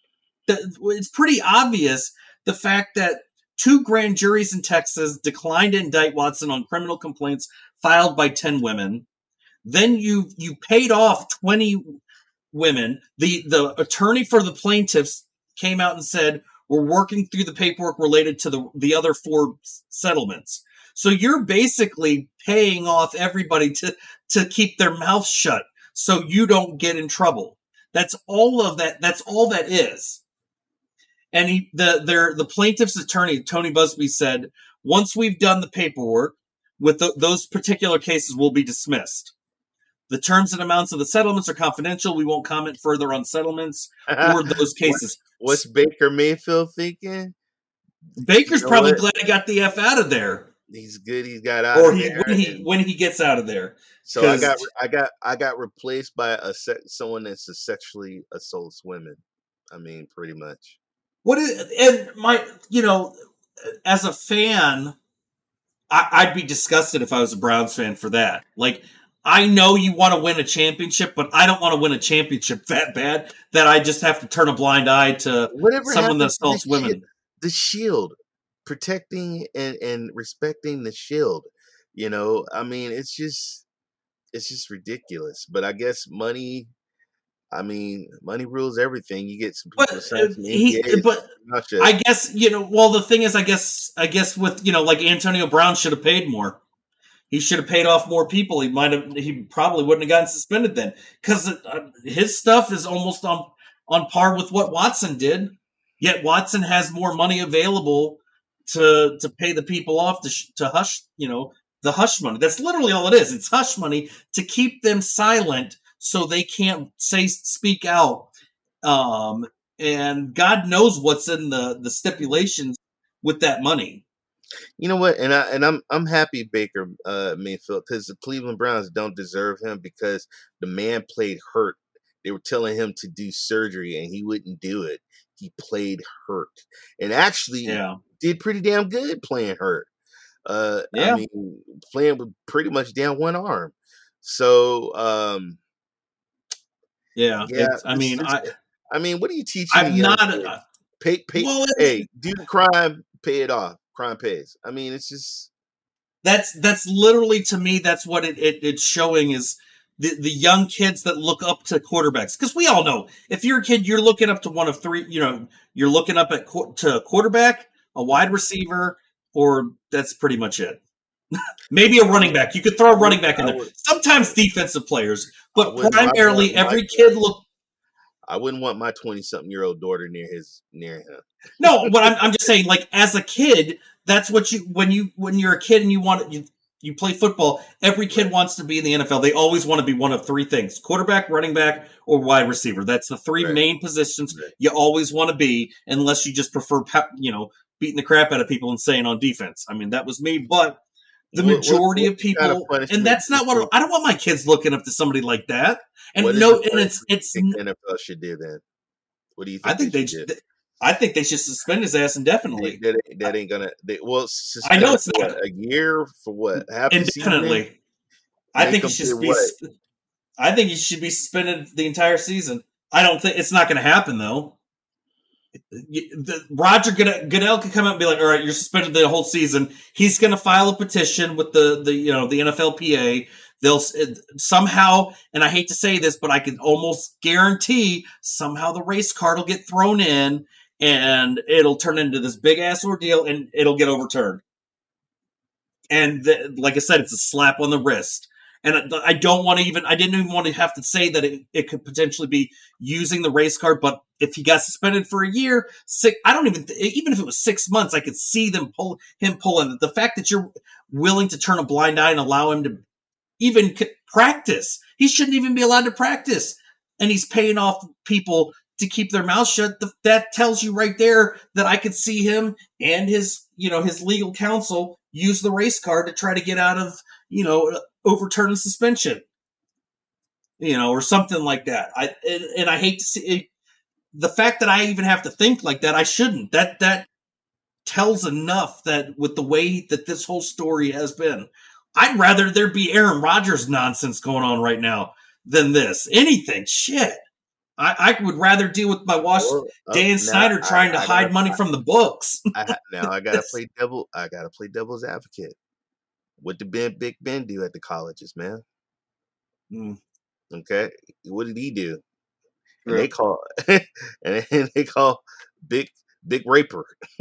It's pretty obvious the fact that two grand juries in Texas declined to indict Watson on criminal complaints filed by ten women. Then you you paid off twenty women. The the attorney for the plaintiffs came out and said, we're working through the paperwork related to the, the other four settlements. So you're basically paying off everybody to, to keep their mouth shut so you don't get in trouble. That's all of that. That's all that is. And he, the their the plaintiff's attorney, Tony Busby, said, once we've done the paperwork with the, those particular cases will be dismissed. The terms and amounts of the settlements are confidential. We won't comment further on settlements or those cases. What's, what's Baker Mayfield thinking? Baker's you know probably what? glad he got the F out of there. He's good. He's got out Or of he, there. when he when he gets out of there. So I got I got I got replaced by a se- someone that's a sexually assaults women. I mean, pretty much. What is and my you know, as a fan, I, I'd be disgusted if I was a Browns fan for that. Like, I know you want to win a championship, but I don't want to win a championship that bad that I just have to turn a blind eye to Whatever someone that happened to assaults the women. shield, the shield, protecting and, and respecting the shield. You know, I mean, it's just it's just ridiculous. But I guess money. I mean, money rules everything. You get some people. But saying uh, some he, N B As, but not shit. I guess you know. Well, the thing is, I guess, I guess with you know, like Antonio Brown should have paid more. He should have paid off more people. He might have. He probably wouldn't have gotten suspended then, because uh, his stuff is almost on on par with what Watson did. Yet Watson has more money available to to pay the people off to sh- to hush. You know, the hush money. That's literally all it is. It's hush money to keep them silent so they can't say speak out. Um, and God knows what's in the the stipulations with that money. You know what? And I and I'm I'm happy Baker uh, Mayfield, because the Cleveland Browns don't deserve him, because the man played hurt. They were telling him to do surgery and he wouldn't do it. He played hurt and actually Yeah. did pretty damn good playing hurt. Uh, Yeah. I mean, playing with pretty much down one arm. So um, Yeah, yeah, it's, I this- mean, this- I I mean, what are you teaching? I'm the young not. kids? A, Pay, pay, well, it- hey, do the crime, pay it off. Crime pays. I mean, it's just That's that's literally, to me, that's what it, it it's showing is the, the young kids that look up to quarterbacks. Because we all know, if you're a kid, you're looking up to one of three, you know, you're looking up at to a quarterback, a wide receiver, or that's pretty much it. Maybe a running back. You could throw a running back in there. Sometimes defensive players, but primarily every kid look. I wouldn't want my twenty-something-year-old daughter near his near him. No, but I'm I'm just saying, like, as a kid, that's what you when you when you're a kid and you want you you play football. Every kid wants to be in the N F L. They always want to be one of three things: quarterback, running back, or wide receiver. That's the three right. main positions right. you always want to be, unless you just prefer, you know, beating the crap out of people and staying on defense. I mean, that was me, but the what, majority what, what of people, kind of and that's not what I don't want my kids looking up to somebody like that. And no, and it's it's the N F L should do then. What do you think? I think they, they should. They, I think they should suspend his ass indefinitely. That, that, that ain't gonna. They, well, I know it's not a year for what? Half indefinitely. I think he should be. What? I think he should be suspended the entire season. I don't think it's not going to happen though. The, Roger Goodell could come out and be like, "All right, you're suspended the whole season." He's going to file a petition with the the you know the N F L P A. They'll somehow, and I hate to say this, but I can almost guarantee somehow the race card will get thrown in and it'll turn into this big ass ordeal and it'll get overturned. And the, like I said, it's a slap on the wrist. And I don't want to even, I didn't even want to have to say that it, it could potentially be using the race card, but if he got suspended for a year, six, I don't even, even if it was six months, I could see them pull him pulling. The fact that you're willing to turn a blind eye and allow him to even practice. He shouldn't even be allowed to practice. And he's paying off people to keep their mouths shut. That tells you right there that I could see him and his, you know, his legal counsel use the race card to try to get out of, you know, overturn the suspension, you know, or something like that. I, and, and I hate to see it. The fact that I even have to think like that, I shouldn't. That, that tells enough that with the way that this whole story has been, I'd rather there be Aaron Rodgers nonsense going on right now than this. Anything. Shit. I, I would rather deal with my watch well, uh, Dan Snyder trying I, I to hide gotta, money I, from the books. I, now I gotta play devil. I gotta play devil's advocate. What did Ben Big Ben do at the colleges, man? Mm. Okay, what did he do? And they call and they call Big Big Raper.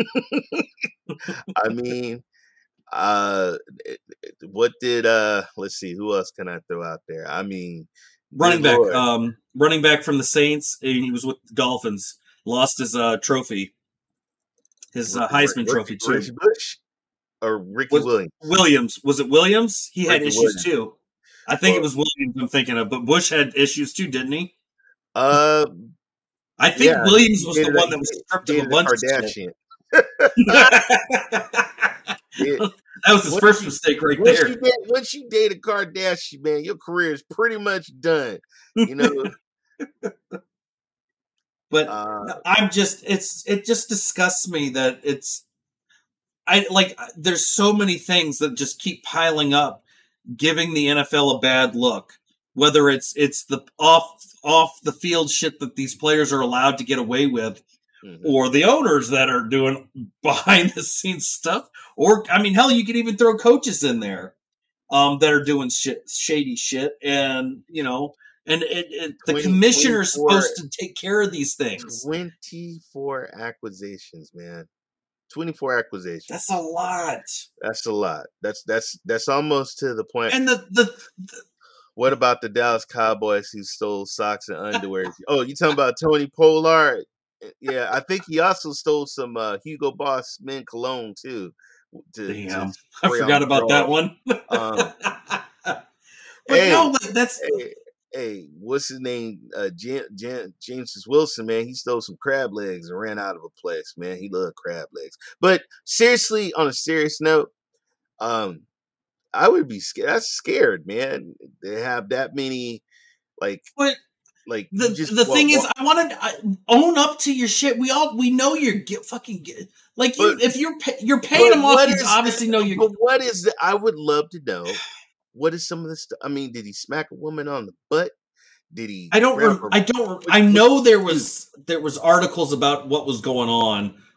I mean. Uh, what did uh? Let's see, who else can I throw out there? I mean, running back, Lord. um, running back from the Saints. He was with the Dolphins. Lost his uh trophy, his uh, Heisman Rick, trophy too. Reggie Bush or Ricky was, Williams? Williams was it Williams? He Ricky had issues Williams. too. I think well, it was Williams. I'm thinking of, but Bush had issues too, didn't he? Uh, I think yeah, Williams was the it, one that was stripped of a bunch of shit. It, that was his first you, mistake right once there. You date, once you date a Kardashian, man, your career is pretty much done. You know. But uh, I'm just it's it just disgusts me that it's I like there's so many things that just keep piling up, giving the N F L a bad look. Whether it's it's the off off the field shit that these players are allowed to get away with. Mm-hmm. Or the owners that are doing behind the scenes stuff, or I mean, hell, you could even throw coaches in there um, that are doing shit, shady shit, and you know, and it, it, the commissioner is supposed to take care of these things. Twenty-four acquisitions, man. Twenty-four acquisitions. That's a lot. That's a lot. That's that's that's almost to the point. And the the. the what about the Dallas Cowboys who stole socks and underwear? Oh, you talking about Tony Pollard? Yeah, I think he also stole some uh, Hugo Boss men cologne too. To, Damn, to I forgot about that one. um, but hey, no, like, that's hey, hey, what's his name? Uh, Jan, Jan, James Wilson, man. He stole some crab legs and ran out of a place, man. He loved crab legs. But seriously, on a serious note, um, I would be scared. That's scared, man. They have that many, like. But- Like the just, the well, thing well, is, I want to own up to your shit. We all we know you're get, fucking get, like you. But, if you're pay, you're paying them off, you obviously the, know you're. But what is the? I would love to know. What is some of the stuff? I mean, did he smack a woman on the butt? Did he? I don't. Rem, I don't. I know there was there was articles about what was going on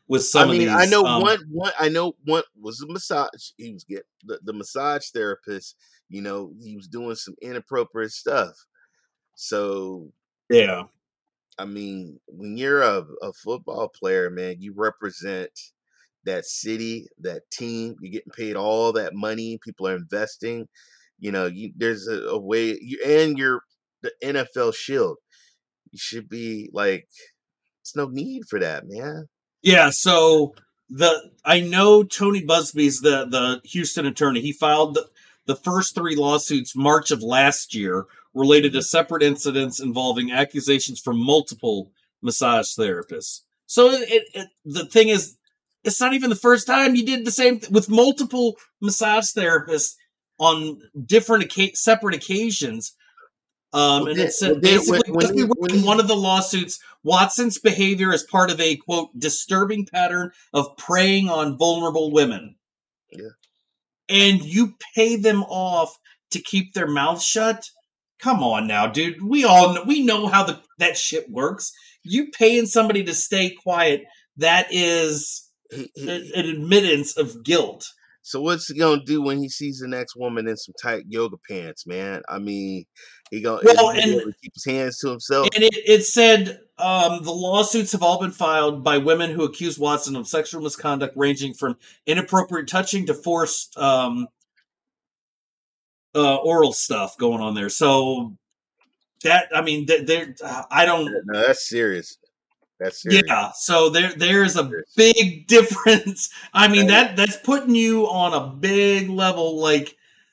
with some I mean, of these. I know um, one. One. I know one was a massage. He was getting the, the massage therapist. You know, he was doing some inappropriate stuff. So, Yeah. I mean, when you're a, a football player, man, you represent that city, that team. You're getting paid all that money. People are investing. You know, you, there's a, a way, you, and you're the N F L shield. You should be like, there's no need for that, man. Yeah, so the I know Tony Busby's the the Houston attorney. He filed the, the first three lawsuits March of last year related to separate incidents involving accusations from multiple massage therapists. So it, it, it, the thing is, it's not even the first time you did the same th- with multiple massage therapists on different oca- separate occasions. Um, Well, and then, it well, said then when, basically, when, Busby he, wrote when in he, one of the lawsuits, Watson's behavior is part of a quote disturbing pattern of preying on vulnerable women. yeah. And you pay them off to keep their mouths shut. Come on now, dude. We all know, we know how the that shit works. You paying somebody to stay quiet, that is He, a- he, an admittance of guilt. so what's he gonna do when he sees the next woman in some tight yoga pants, man? I mean, he gonna is he Well, gonna be and able to keep his hands to himself? And it, it said um, the lawsuits have all been filed by women who accuse Watson of sexual misconduct ranging from inappropriate touching to forced um, uh, oral stuff going on there. So that, I mean, there, I don't. No, that's serious. That's serious. Yeah, so there there's a Serious. big difference. I mean, That- that that's putting you on a big level. Like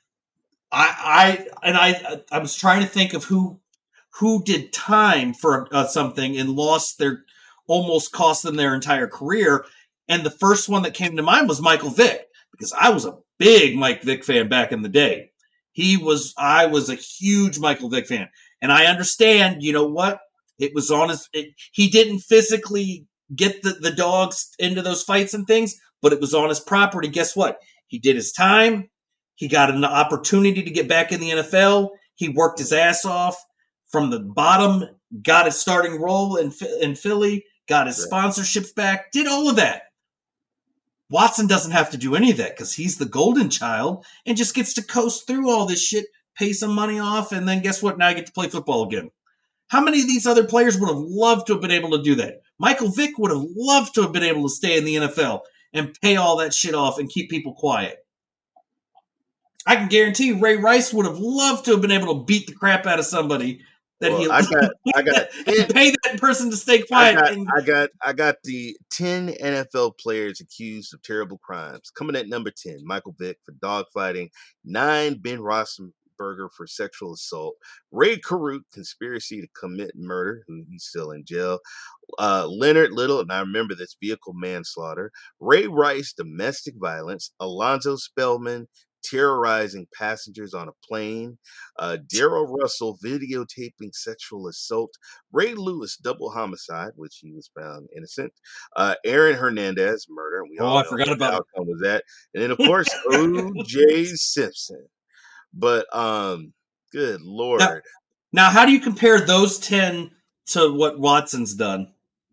I I and I I was trying to think of who who did time for uh, something and lost their almost cost them their entire career. And the first one that came to mind was Michael Vick, because I was a big Mike Vick fan back in the day. He was, I was a huge Michael Vick fan. And I understand, you know what? It was on his, it, he didn't physically get the, the dogs into those fights and things, but it was on his property. Guess what? He did his time. He got an opportunity to get back in the N F L. He worked his ass off from the bottom, got his starting role in, in Philly, got his sponsorships back, did all of that. Watson doesn't have to do any of that because he's the golden child and just gets to coast through all this shit, pay some money off, and then guess what? Now I get to play football again. How many of these other players would have loved to have been able to do that? Michael Vick would have loved to have been able to stay in the N F L and pay all that shit off and keep people quiet. I can guarantee Ray Rice would have loved to have been able to beat the crap out of somebody that Well, he I got, I got, and pay that person to stay I quiet. got, and, I got, I got the ten N F L players accused of terrible crimes. Coming at number ten, Michael Vick for dogfighting. Nine, Ben Roethlisberger for sexual assault. Ray Caruth, conspiracy to commit murder, who he's still in jail. Uh, Leonard Little, and I remember this, vehicle manslaughter. Ray Rice, domestic violence. Alonzo Spellman, terrorizing passengers on a plane. Uh, Daryl Russell, videotaping sexual assault. Ray Lewis, double homicide, which he was found innocent. Uh, Aaron Hernandez, murder. And we Oh, all I know forgot what the about it. outcome was that. And then, of course, O J Simpson. But, um, good Lord. Now, now, how do you compare those ten to what Watson's done?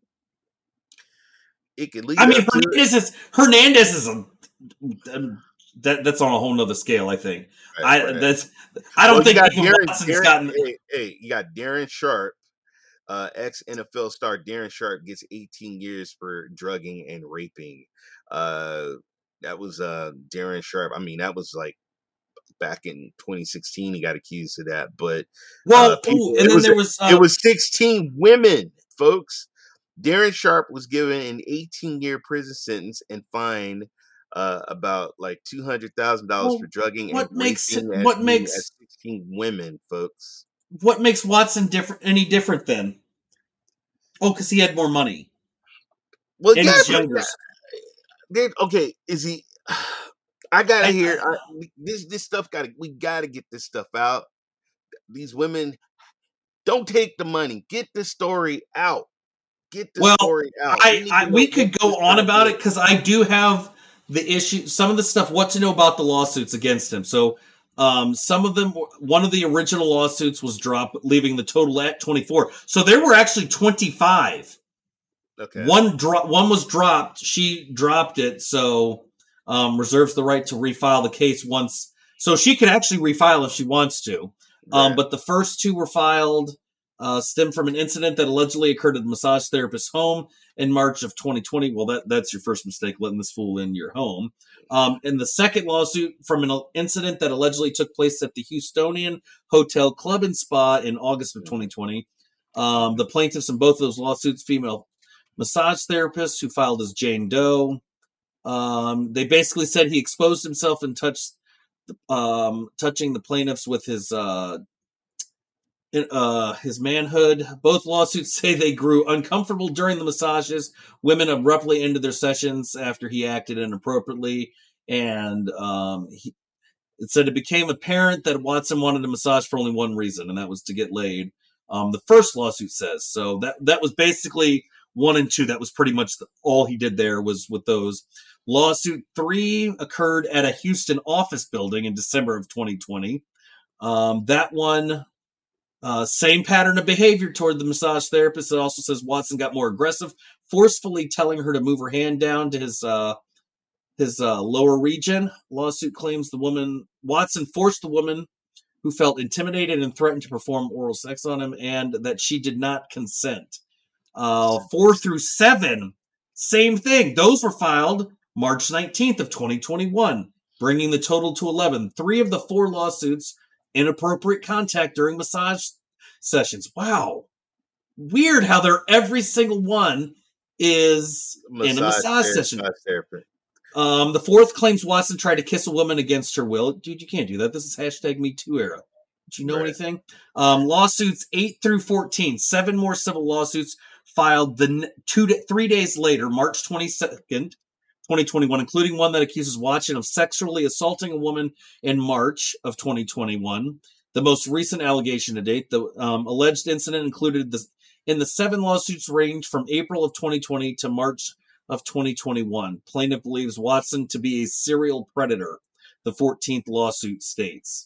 It could lead I mean, up to Hernandez is Hernandez is a um, that that's on a whole nother scale. I think. Right, I right. that's I don't Well, you think got even Darren, Watson's Darren- gotten. hey, hey, you got Darren Sharp, uh, ex N F L star Darren Sharp gets eighteen years for drugging and raping. Uh, that was uh, Darren Sharp. I mean, that was like back in twenty sixteen. He got accused of that, but Well, uh, people, ooh, and it then was there was uh, it was sixteen women, folks. Darren Sharp was given an eighteen year prison sentence and fined uh, about like two hundred thousand dollars Well, for drugging what and makes raping what as many makes as sixteen women, folks. what makes Watson different? Any different then? Oh, because he had more money Well, and yeah, he's but younger. yeah, they- okay. Is he? I gotta I- hear I, this. This stuff got to. We gotta get this stuff out. These women don't take the money. Get the story out. Get the Well, story out. I, need I to we know could what go this on guy about did. it because I do have the issue, some of the stuff, what to know about the lawsuits against him. So, um, some of them, one of the original lawsuits was dropped, leaving the total at twenty-four. So there were actually twenty-five Okay. One dro- one was dropped. She dropped it, so um, reserves the right to refile the case once. So she could actually refile if she wants to. Um, Right. but the first two were filed, uh, stem from an incident that allegedly occurred at the massage therapist's home in March of twenty twenty. Well, that, that's your first mistake, letting this fool in your home. Um, and the second lawsuit from an incident that allegedly took place at the Houstonian Hotel Club and Spa in August of twenty twenty. Um, the plaintiffs in both of those lawsuits, female massage therapists who filed as Jane Doe. Um, they basically said he exposed himself and touched, um, touching the plaintiffs with his uh, uh, his manhood. Both lawsuits say they grew uncomfortable during the massages. Women abruptly ended their sessions after he acted inappropriately, and um, he, it said it became apparent that Watson wanted a massage for only one reason, and that was to get laid. Um, the first lawsuit says so. That that was basically one and two. That was pretty much the, all he did there was with those. Lawsuit three occurred at a Houston office building in December of twenty twenty. Um, that one, uh, same pattern of behavior toward the massage therapist. It also says Watson got more aggressive, forcefully telling her to move her hand down to his uh, his uh, lower region. Lawsuit claims the woman Watson forced the woman who felt intimidated and threatened to perform oral sex on him, and that she did not consent. Uh, four through seven, same thing. Those were filed March nineteenth of twenty twenty-one, bringing the total to eleven. Three of the four lawsuits, inappropriate contact during massage sessions. Wow. Weird how they're every single one is massage in a massage therapy, session. Massage therapy. Um, the fourth claims Watson tried to kiss a woman against her will. Dude, you can't do that. This is hashtag Me Too era. Did you know right. anything? Um, lawsuits eight through fourteen, seven more civil lawsuits filed the two to three days later, March twenty-second, twenty twenty-one, including one that accuses Watson of sexually assaulting a woman in March of twenty twenty-one. The most recent allegation to date, the um, alleged incident included the in the seven lawsuits range from April of twenty twenty to March of twenty twenty-one. Plaintiff believes Watson to be a serial predator, the fourteenth lawsuit states.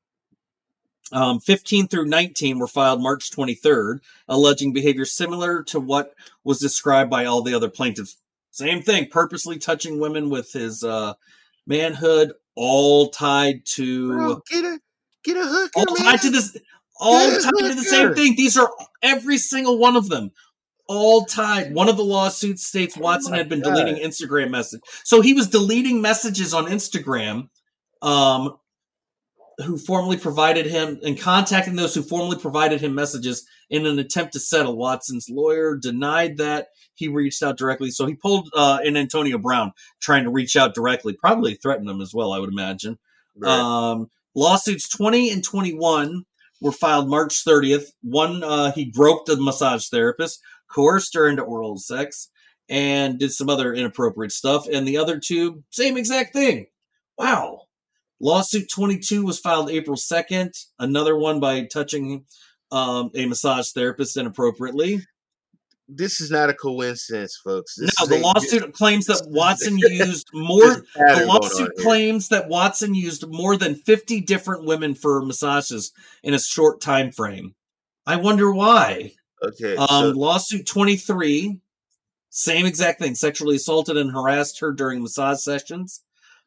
Um, fifteen through nineteen were filed March twenty-third, alleging behavior similar to what was described by all the other plaintiffs. Same thing, purposely touching women with his uh, manhood, all tied to... Bro, get a, get a hooker, all man. tied to this, all tied to the same thing. These are every single one of them. All tied. One of the lawsuits states Watson oh had been God. deleting Instagram messages. So he was deleting messages on Instagram, um, who formally provided him and contacting those who formally provided him messages in an attempt to settle. Watson's lawyer denied that he reached out directly. So he pulled uh, in Antonio Brown trying to reach out directly, probably threatened him as well, I would imagine. Right. Um, lawsuits twenty and twenty-one were filed March thirtieth. One, uh, he groped a massage therapist, coerced her into oral sex, and did some other inappropriate stuff. And the other two, same exact thing. Wow. Lawsuit twenty-two was filed April second. Another one by touching um, a massage therapist inappropriately. This is not a coincidence, folks. This no, the a, lawsuit this, claims that Watson used more. The lawsuit claims that Watson used more than fifty different women for massages in a short time frame. I wonder why. Okay. Um, so- lawsuit twenty-three, same exact thing. Sexually assaulted and harassed her during massage sessions.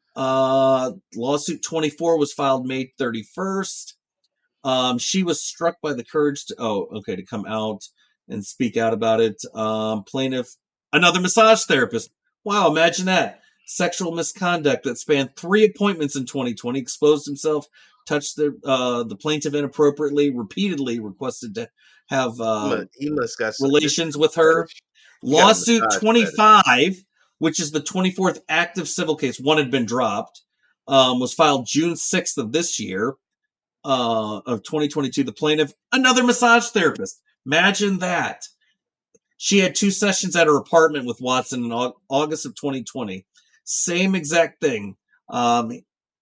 Uh, lawsuit twenty-four was filed May thirty-first. Um, she was struck by the courage to, oh, okay, to come out and speak out about it. Um, plaintiff, another massage therapist. Wow, imagine that. Sexual misconduct that spanned three appointments in twenty twenty, exposed himself, touched the uh, the plaintiff inappropriately, repeatedly requested to have uh, he must got relations with her. Lawsuit twenty-five, which is the twenty-fourth active civil case, one had been dropped, um, was filed June sixth of this year, uh, of twenty twenty-two. The plaintiff, another massage therapist. Imagine that. She had two sessions at her apartment with Watson in August of twenty twenty. Same exact thing. Um,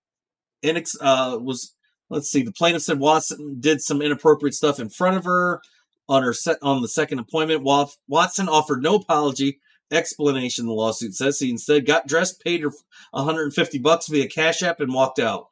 inex- uh, was let's see. The plaintiff said Watson did some inappropriate stuff in front of her on her set on the second appointment. While Watson offered no apology, explanation. The lawsuit says he instead got dressed, paid her one hundred fifty bucks via Cash App, and walked out.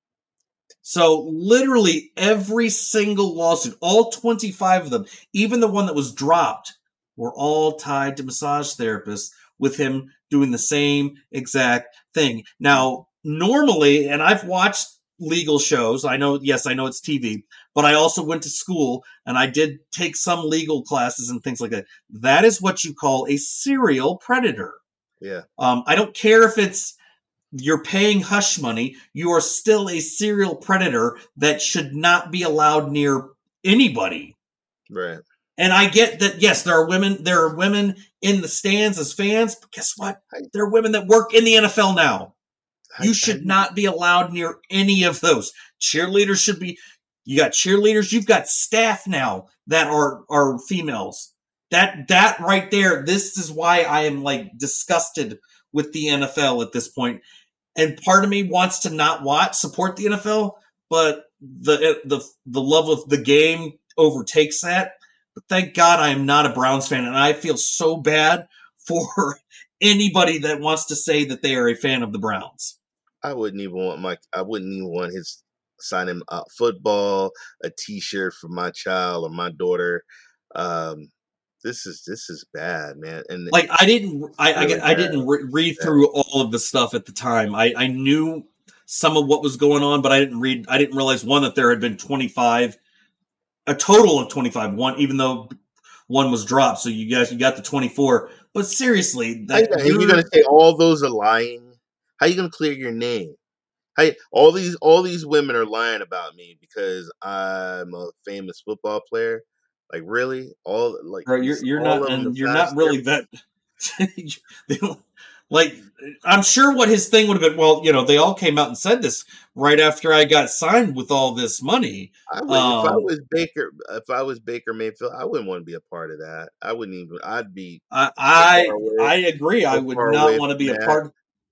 So literally every single lawsuit, all twenty-five of them, even the one that was dropped, were all tied to massage therapists with him doing the same exact thing. Now, normally, and I've watched legal shows. I know, yes, I know it's T V, but I also went to school and I did take some legal classes and things like that. That is what you call a serial predator. Yeah. Um, I don't care if it's you're paying hush money. You are still a serial predator that should not be allowed near anybody. Right. And I get that, yes, there are women, there are women in the stands as fans, but guess what? There are women that work in the N F L now. You should not be allowed near any of those. Cheerleaders should be, you got cheerleaders, you've got staff now that are, are females. That, that right there, this is why I am like disgusted with the N F L at this point. And part of me wants to not watch, support the N F L, but the, the, the love of the game overtakes that. But thank God I am not a Browns fan, and I feel so bad for anybody that wants to say that they are a fan of the Browns. I wouldn't even want my. I wouldn't even want his sign him uh, football, a T-shirt for my child or my daughter. Um, this is this is bad, man. And like I didn't, I really I, I didn't re- read through all of the stuff at the time. I I knew some of what was going on, but I didn't read. I didn't realize one that there had been twenty-five, a total of twenty-five. One, even though one was dropped, so you guys you got the twenty-four. But seriously, that How you gonna say all those are lying? How you gonna clear your name? How all these all these women are lying about me because I'm a famous football player? Like really? All like Bro, you're you're all not, of them and you're massage not really that. Like, I'm sure what his thing would have been. Well, you know, they all came out and said this right after I got signed with all this money. I would, Um, if I was Baker, if I was Baker Mayfield, I wouldn't want to be a part of that. I wouldn't even. I'd be. I I, far away- I agree. I so would far not away want to from be a that. part.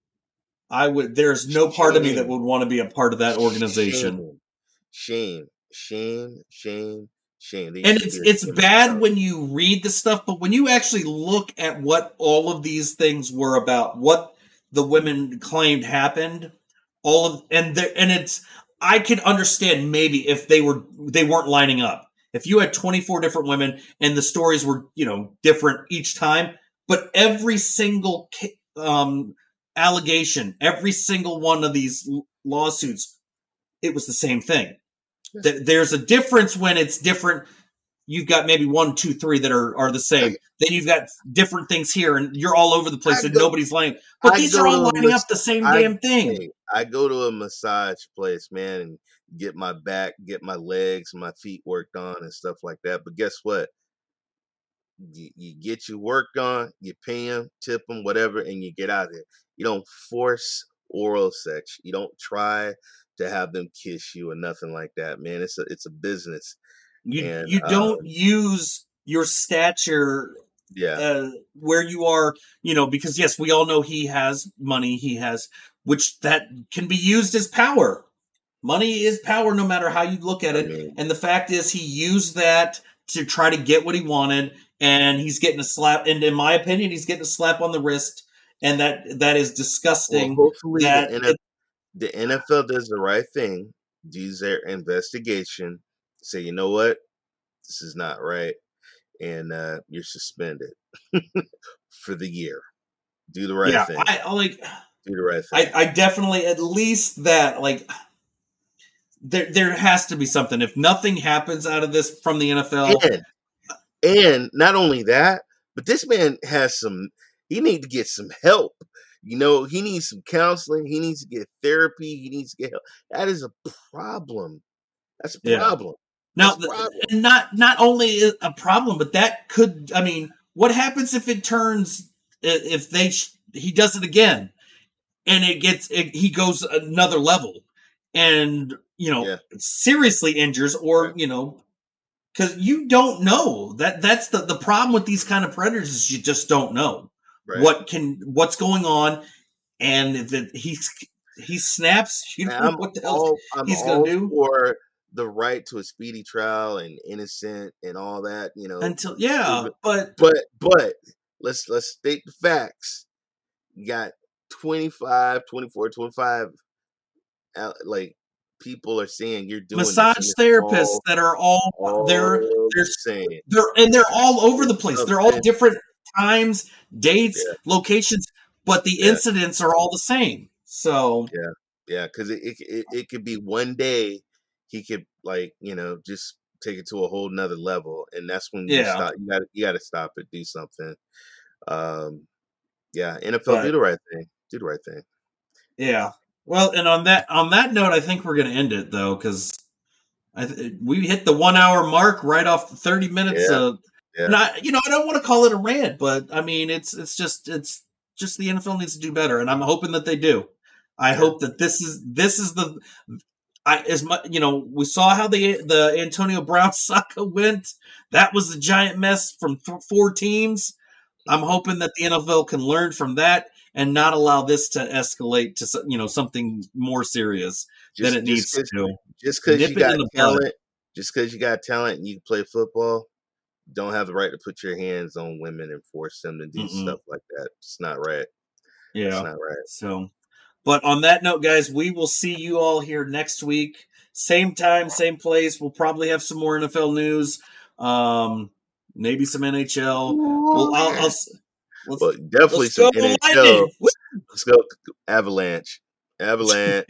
I would. There's no part of me that Shame. would want to be a part of that organization. Shame, shame, shame, shame. They And should it's be it's ashamed of bad themselves. when you read the stuff, but when you actually look at what all of these things were about, what the women claimed happened, all of and there and it's I could understand maybe if they were they weren't lining up. If you had twenty-four different women and the stories were, you know, different each time, but every single um, allegation, every single one of these lawsuits, it was the same thing. There's a difference when it's different. You've got maybe one, two, three that are, are the same. I, then you've got different things here, and you're all over the place, I and go, nobody's lining. But I these are all lining mas- up the same I, damn thing. Hey, I go to a massage place, man, and get my back, get my legs, my feet worked on, and stuff like that. But guess what? You, you get your work on, you pay them, tip them, whatever, and you get out of there. You don't force oral sex. You don't try to have them kiss you or nothing like that, man. It's a it's a business. You and, you don't um, use your stature, yeah, uh, where you are, you know, because yes, we all know he has money. He has, which that can be used as power. Money is power, no matter how you look at it. I mean, and the fact is, he used that to try to get what he wanted, and he's getting a slap. And in my opinion, he's getting a slap on the wrist, and that that is disgusting. Well, hopefully, that the, N F L, it, the N F L does the right thing, does their investigation, say, you know what, this is not right, and uh, you're suspended for the year. Do the right yeah, thing. I like. Do the right thing. I, I definitely, at least that, like, there there has to be something. If nothing happens out of this from the N F L, and, and not only that, but this man has some. He needs to get some help. You know, he needs some counseling. He needs to get therapy. He needs to get help. That is a problem. That's a yeah. problem. Now, That's a problem. and not not only a problem, but that could. I mean, what happens if it turns? If they he does it again, and it gets it, he goes another level, and you know yeah. seriously injures, or right. you know, because you don't know that that's the the problem with these kind of predators is you just don't know. Right. What can what's going on, and if it, he he snaps, you know what the hell he's all gonna do. For the right to a speedy trial and innocent and all that, you know. Until yeah, but but but let's let's state the facts. You got twenty-five, twenty-four, twenty-five like people are saying you're doing massage this, therapists all, that are all, all they're they're saying they're and they're all over the place. They're all something. different times, dates, Yeah. locations, but the Yeah. incidents are all the same. So Yeah, yeah, because it, it it it could be one day he could like you know just take it to a whole nother level, and that's when you Yeah. stop. You got to you got to stop it, do something. Um, yeah, N F L But- do the right thing. Do the right thing. yeah. Well, and on that on that note, I think we're going to end it though, because th- we hit the one hour mark right off the thirty minutes. Yeah. Of, Yeah. and I, you know, I don't want to call it a rant, but I mean, it's it's just it's just the N F L needs to do better, and I'm hoping that they do. I Yeah. hope that this is this is the. I as much you know we saw how the the Antonio Brown saga went. That was a giant mess from th- four teams. I'm hoping that the N F L can learn from that and not allow this to escalate to so- you know something more serious Just, than it needs just to. Just because Nip you it got in the bud. talent, just because you got talent and you can play football, you don't have the right to put your hands on women and force them to do Mm-mm. stuff like that. It's not right. It's Yeah. not right. So, but on that note, guys, we will see you all here next week. Same time, same place. We'll probably have some more N F L news. Um, maybe some N H L. Well, I'll, I'll let's, But definitely let's some go N H L. Lightning. Let's go Avalanche. Avalanche.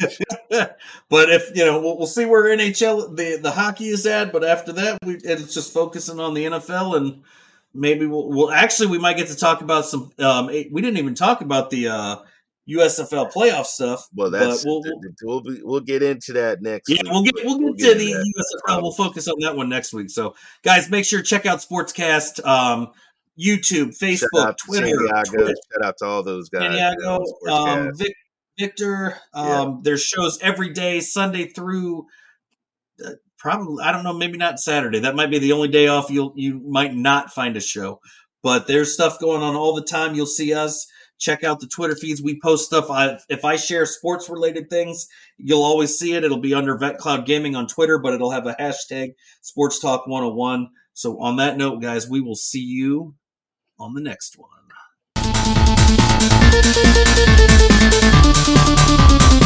But if you know, we'll, we'll see where N H L the, the hockey is at. But after that, we it's just focusing on the N F L, and maybe we'll, we'll actually we might get to talk about some. Um, we didn't even talk about the uh, U S F L playoff stuff. Well, that's but we'll, we'll, we'll be, we'll get into that next. yeah, week. we'll get we'll get We'll to get the into that. U S F L. We'll focus on that one next week. So, guys, make sure to check out Sportscast, um, YouTube, Shout Facebook, out to Twitter, Santiago. Twitter, Shout out to all those guys. Santiago, man, on um, Sportscast. Vic, Victor. Um, Yeah. There's shows every day, Sunday through. Uh, probably, I don't know, maybe not Saturday. That might be the only day off. You'll you might not find a show, but there's stuff going on all the time. You'll see us. Check out the Twitter feeds. We post stuff. I, if I share sports related things, you'll always see it. It'll be under VetCloud Gaming on Twitter, but it'll have a hashtag Sports Talk one oh one. So on that note, guys, we will see you on the next one.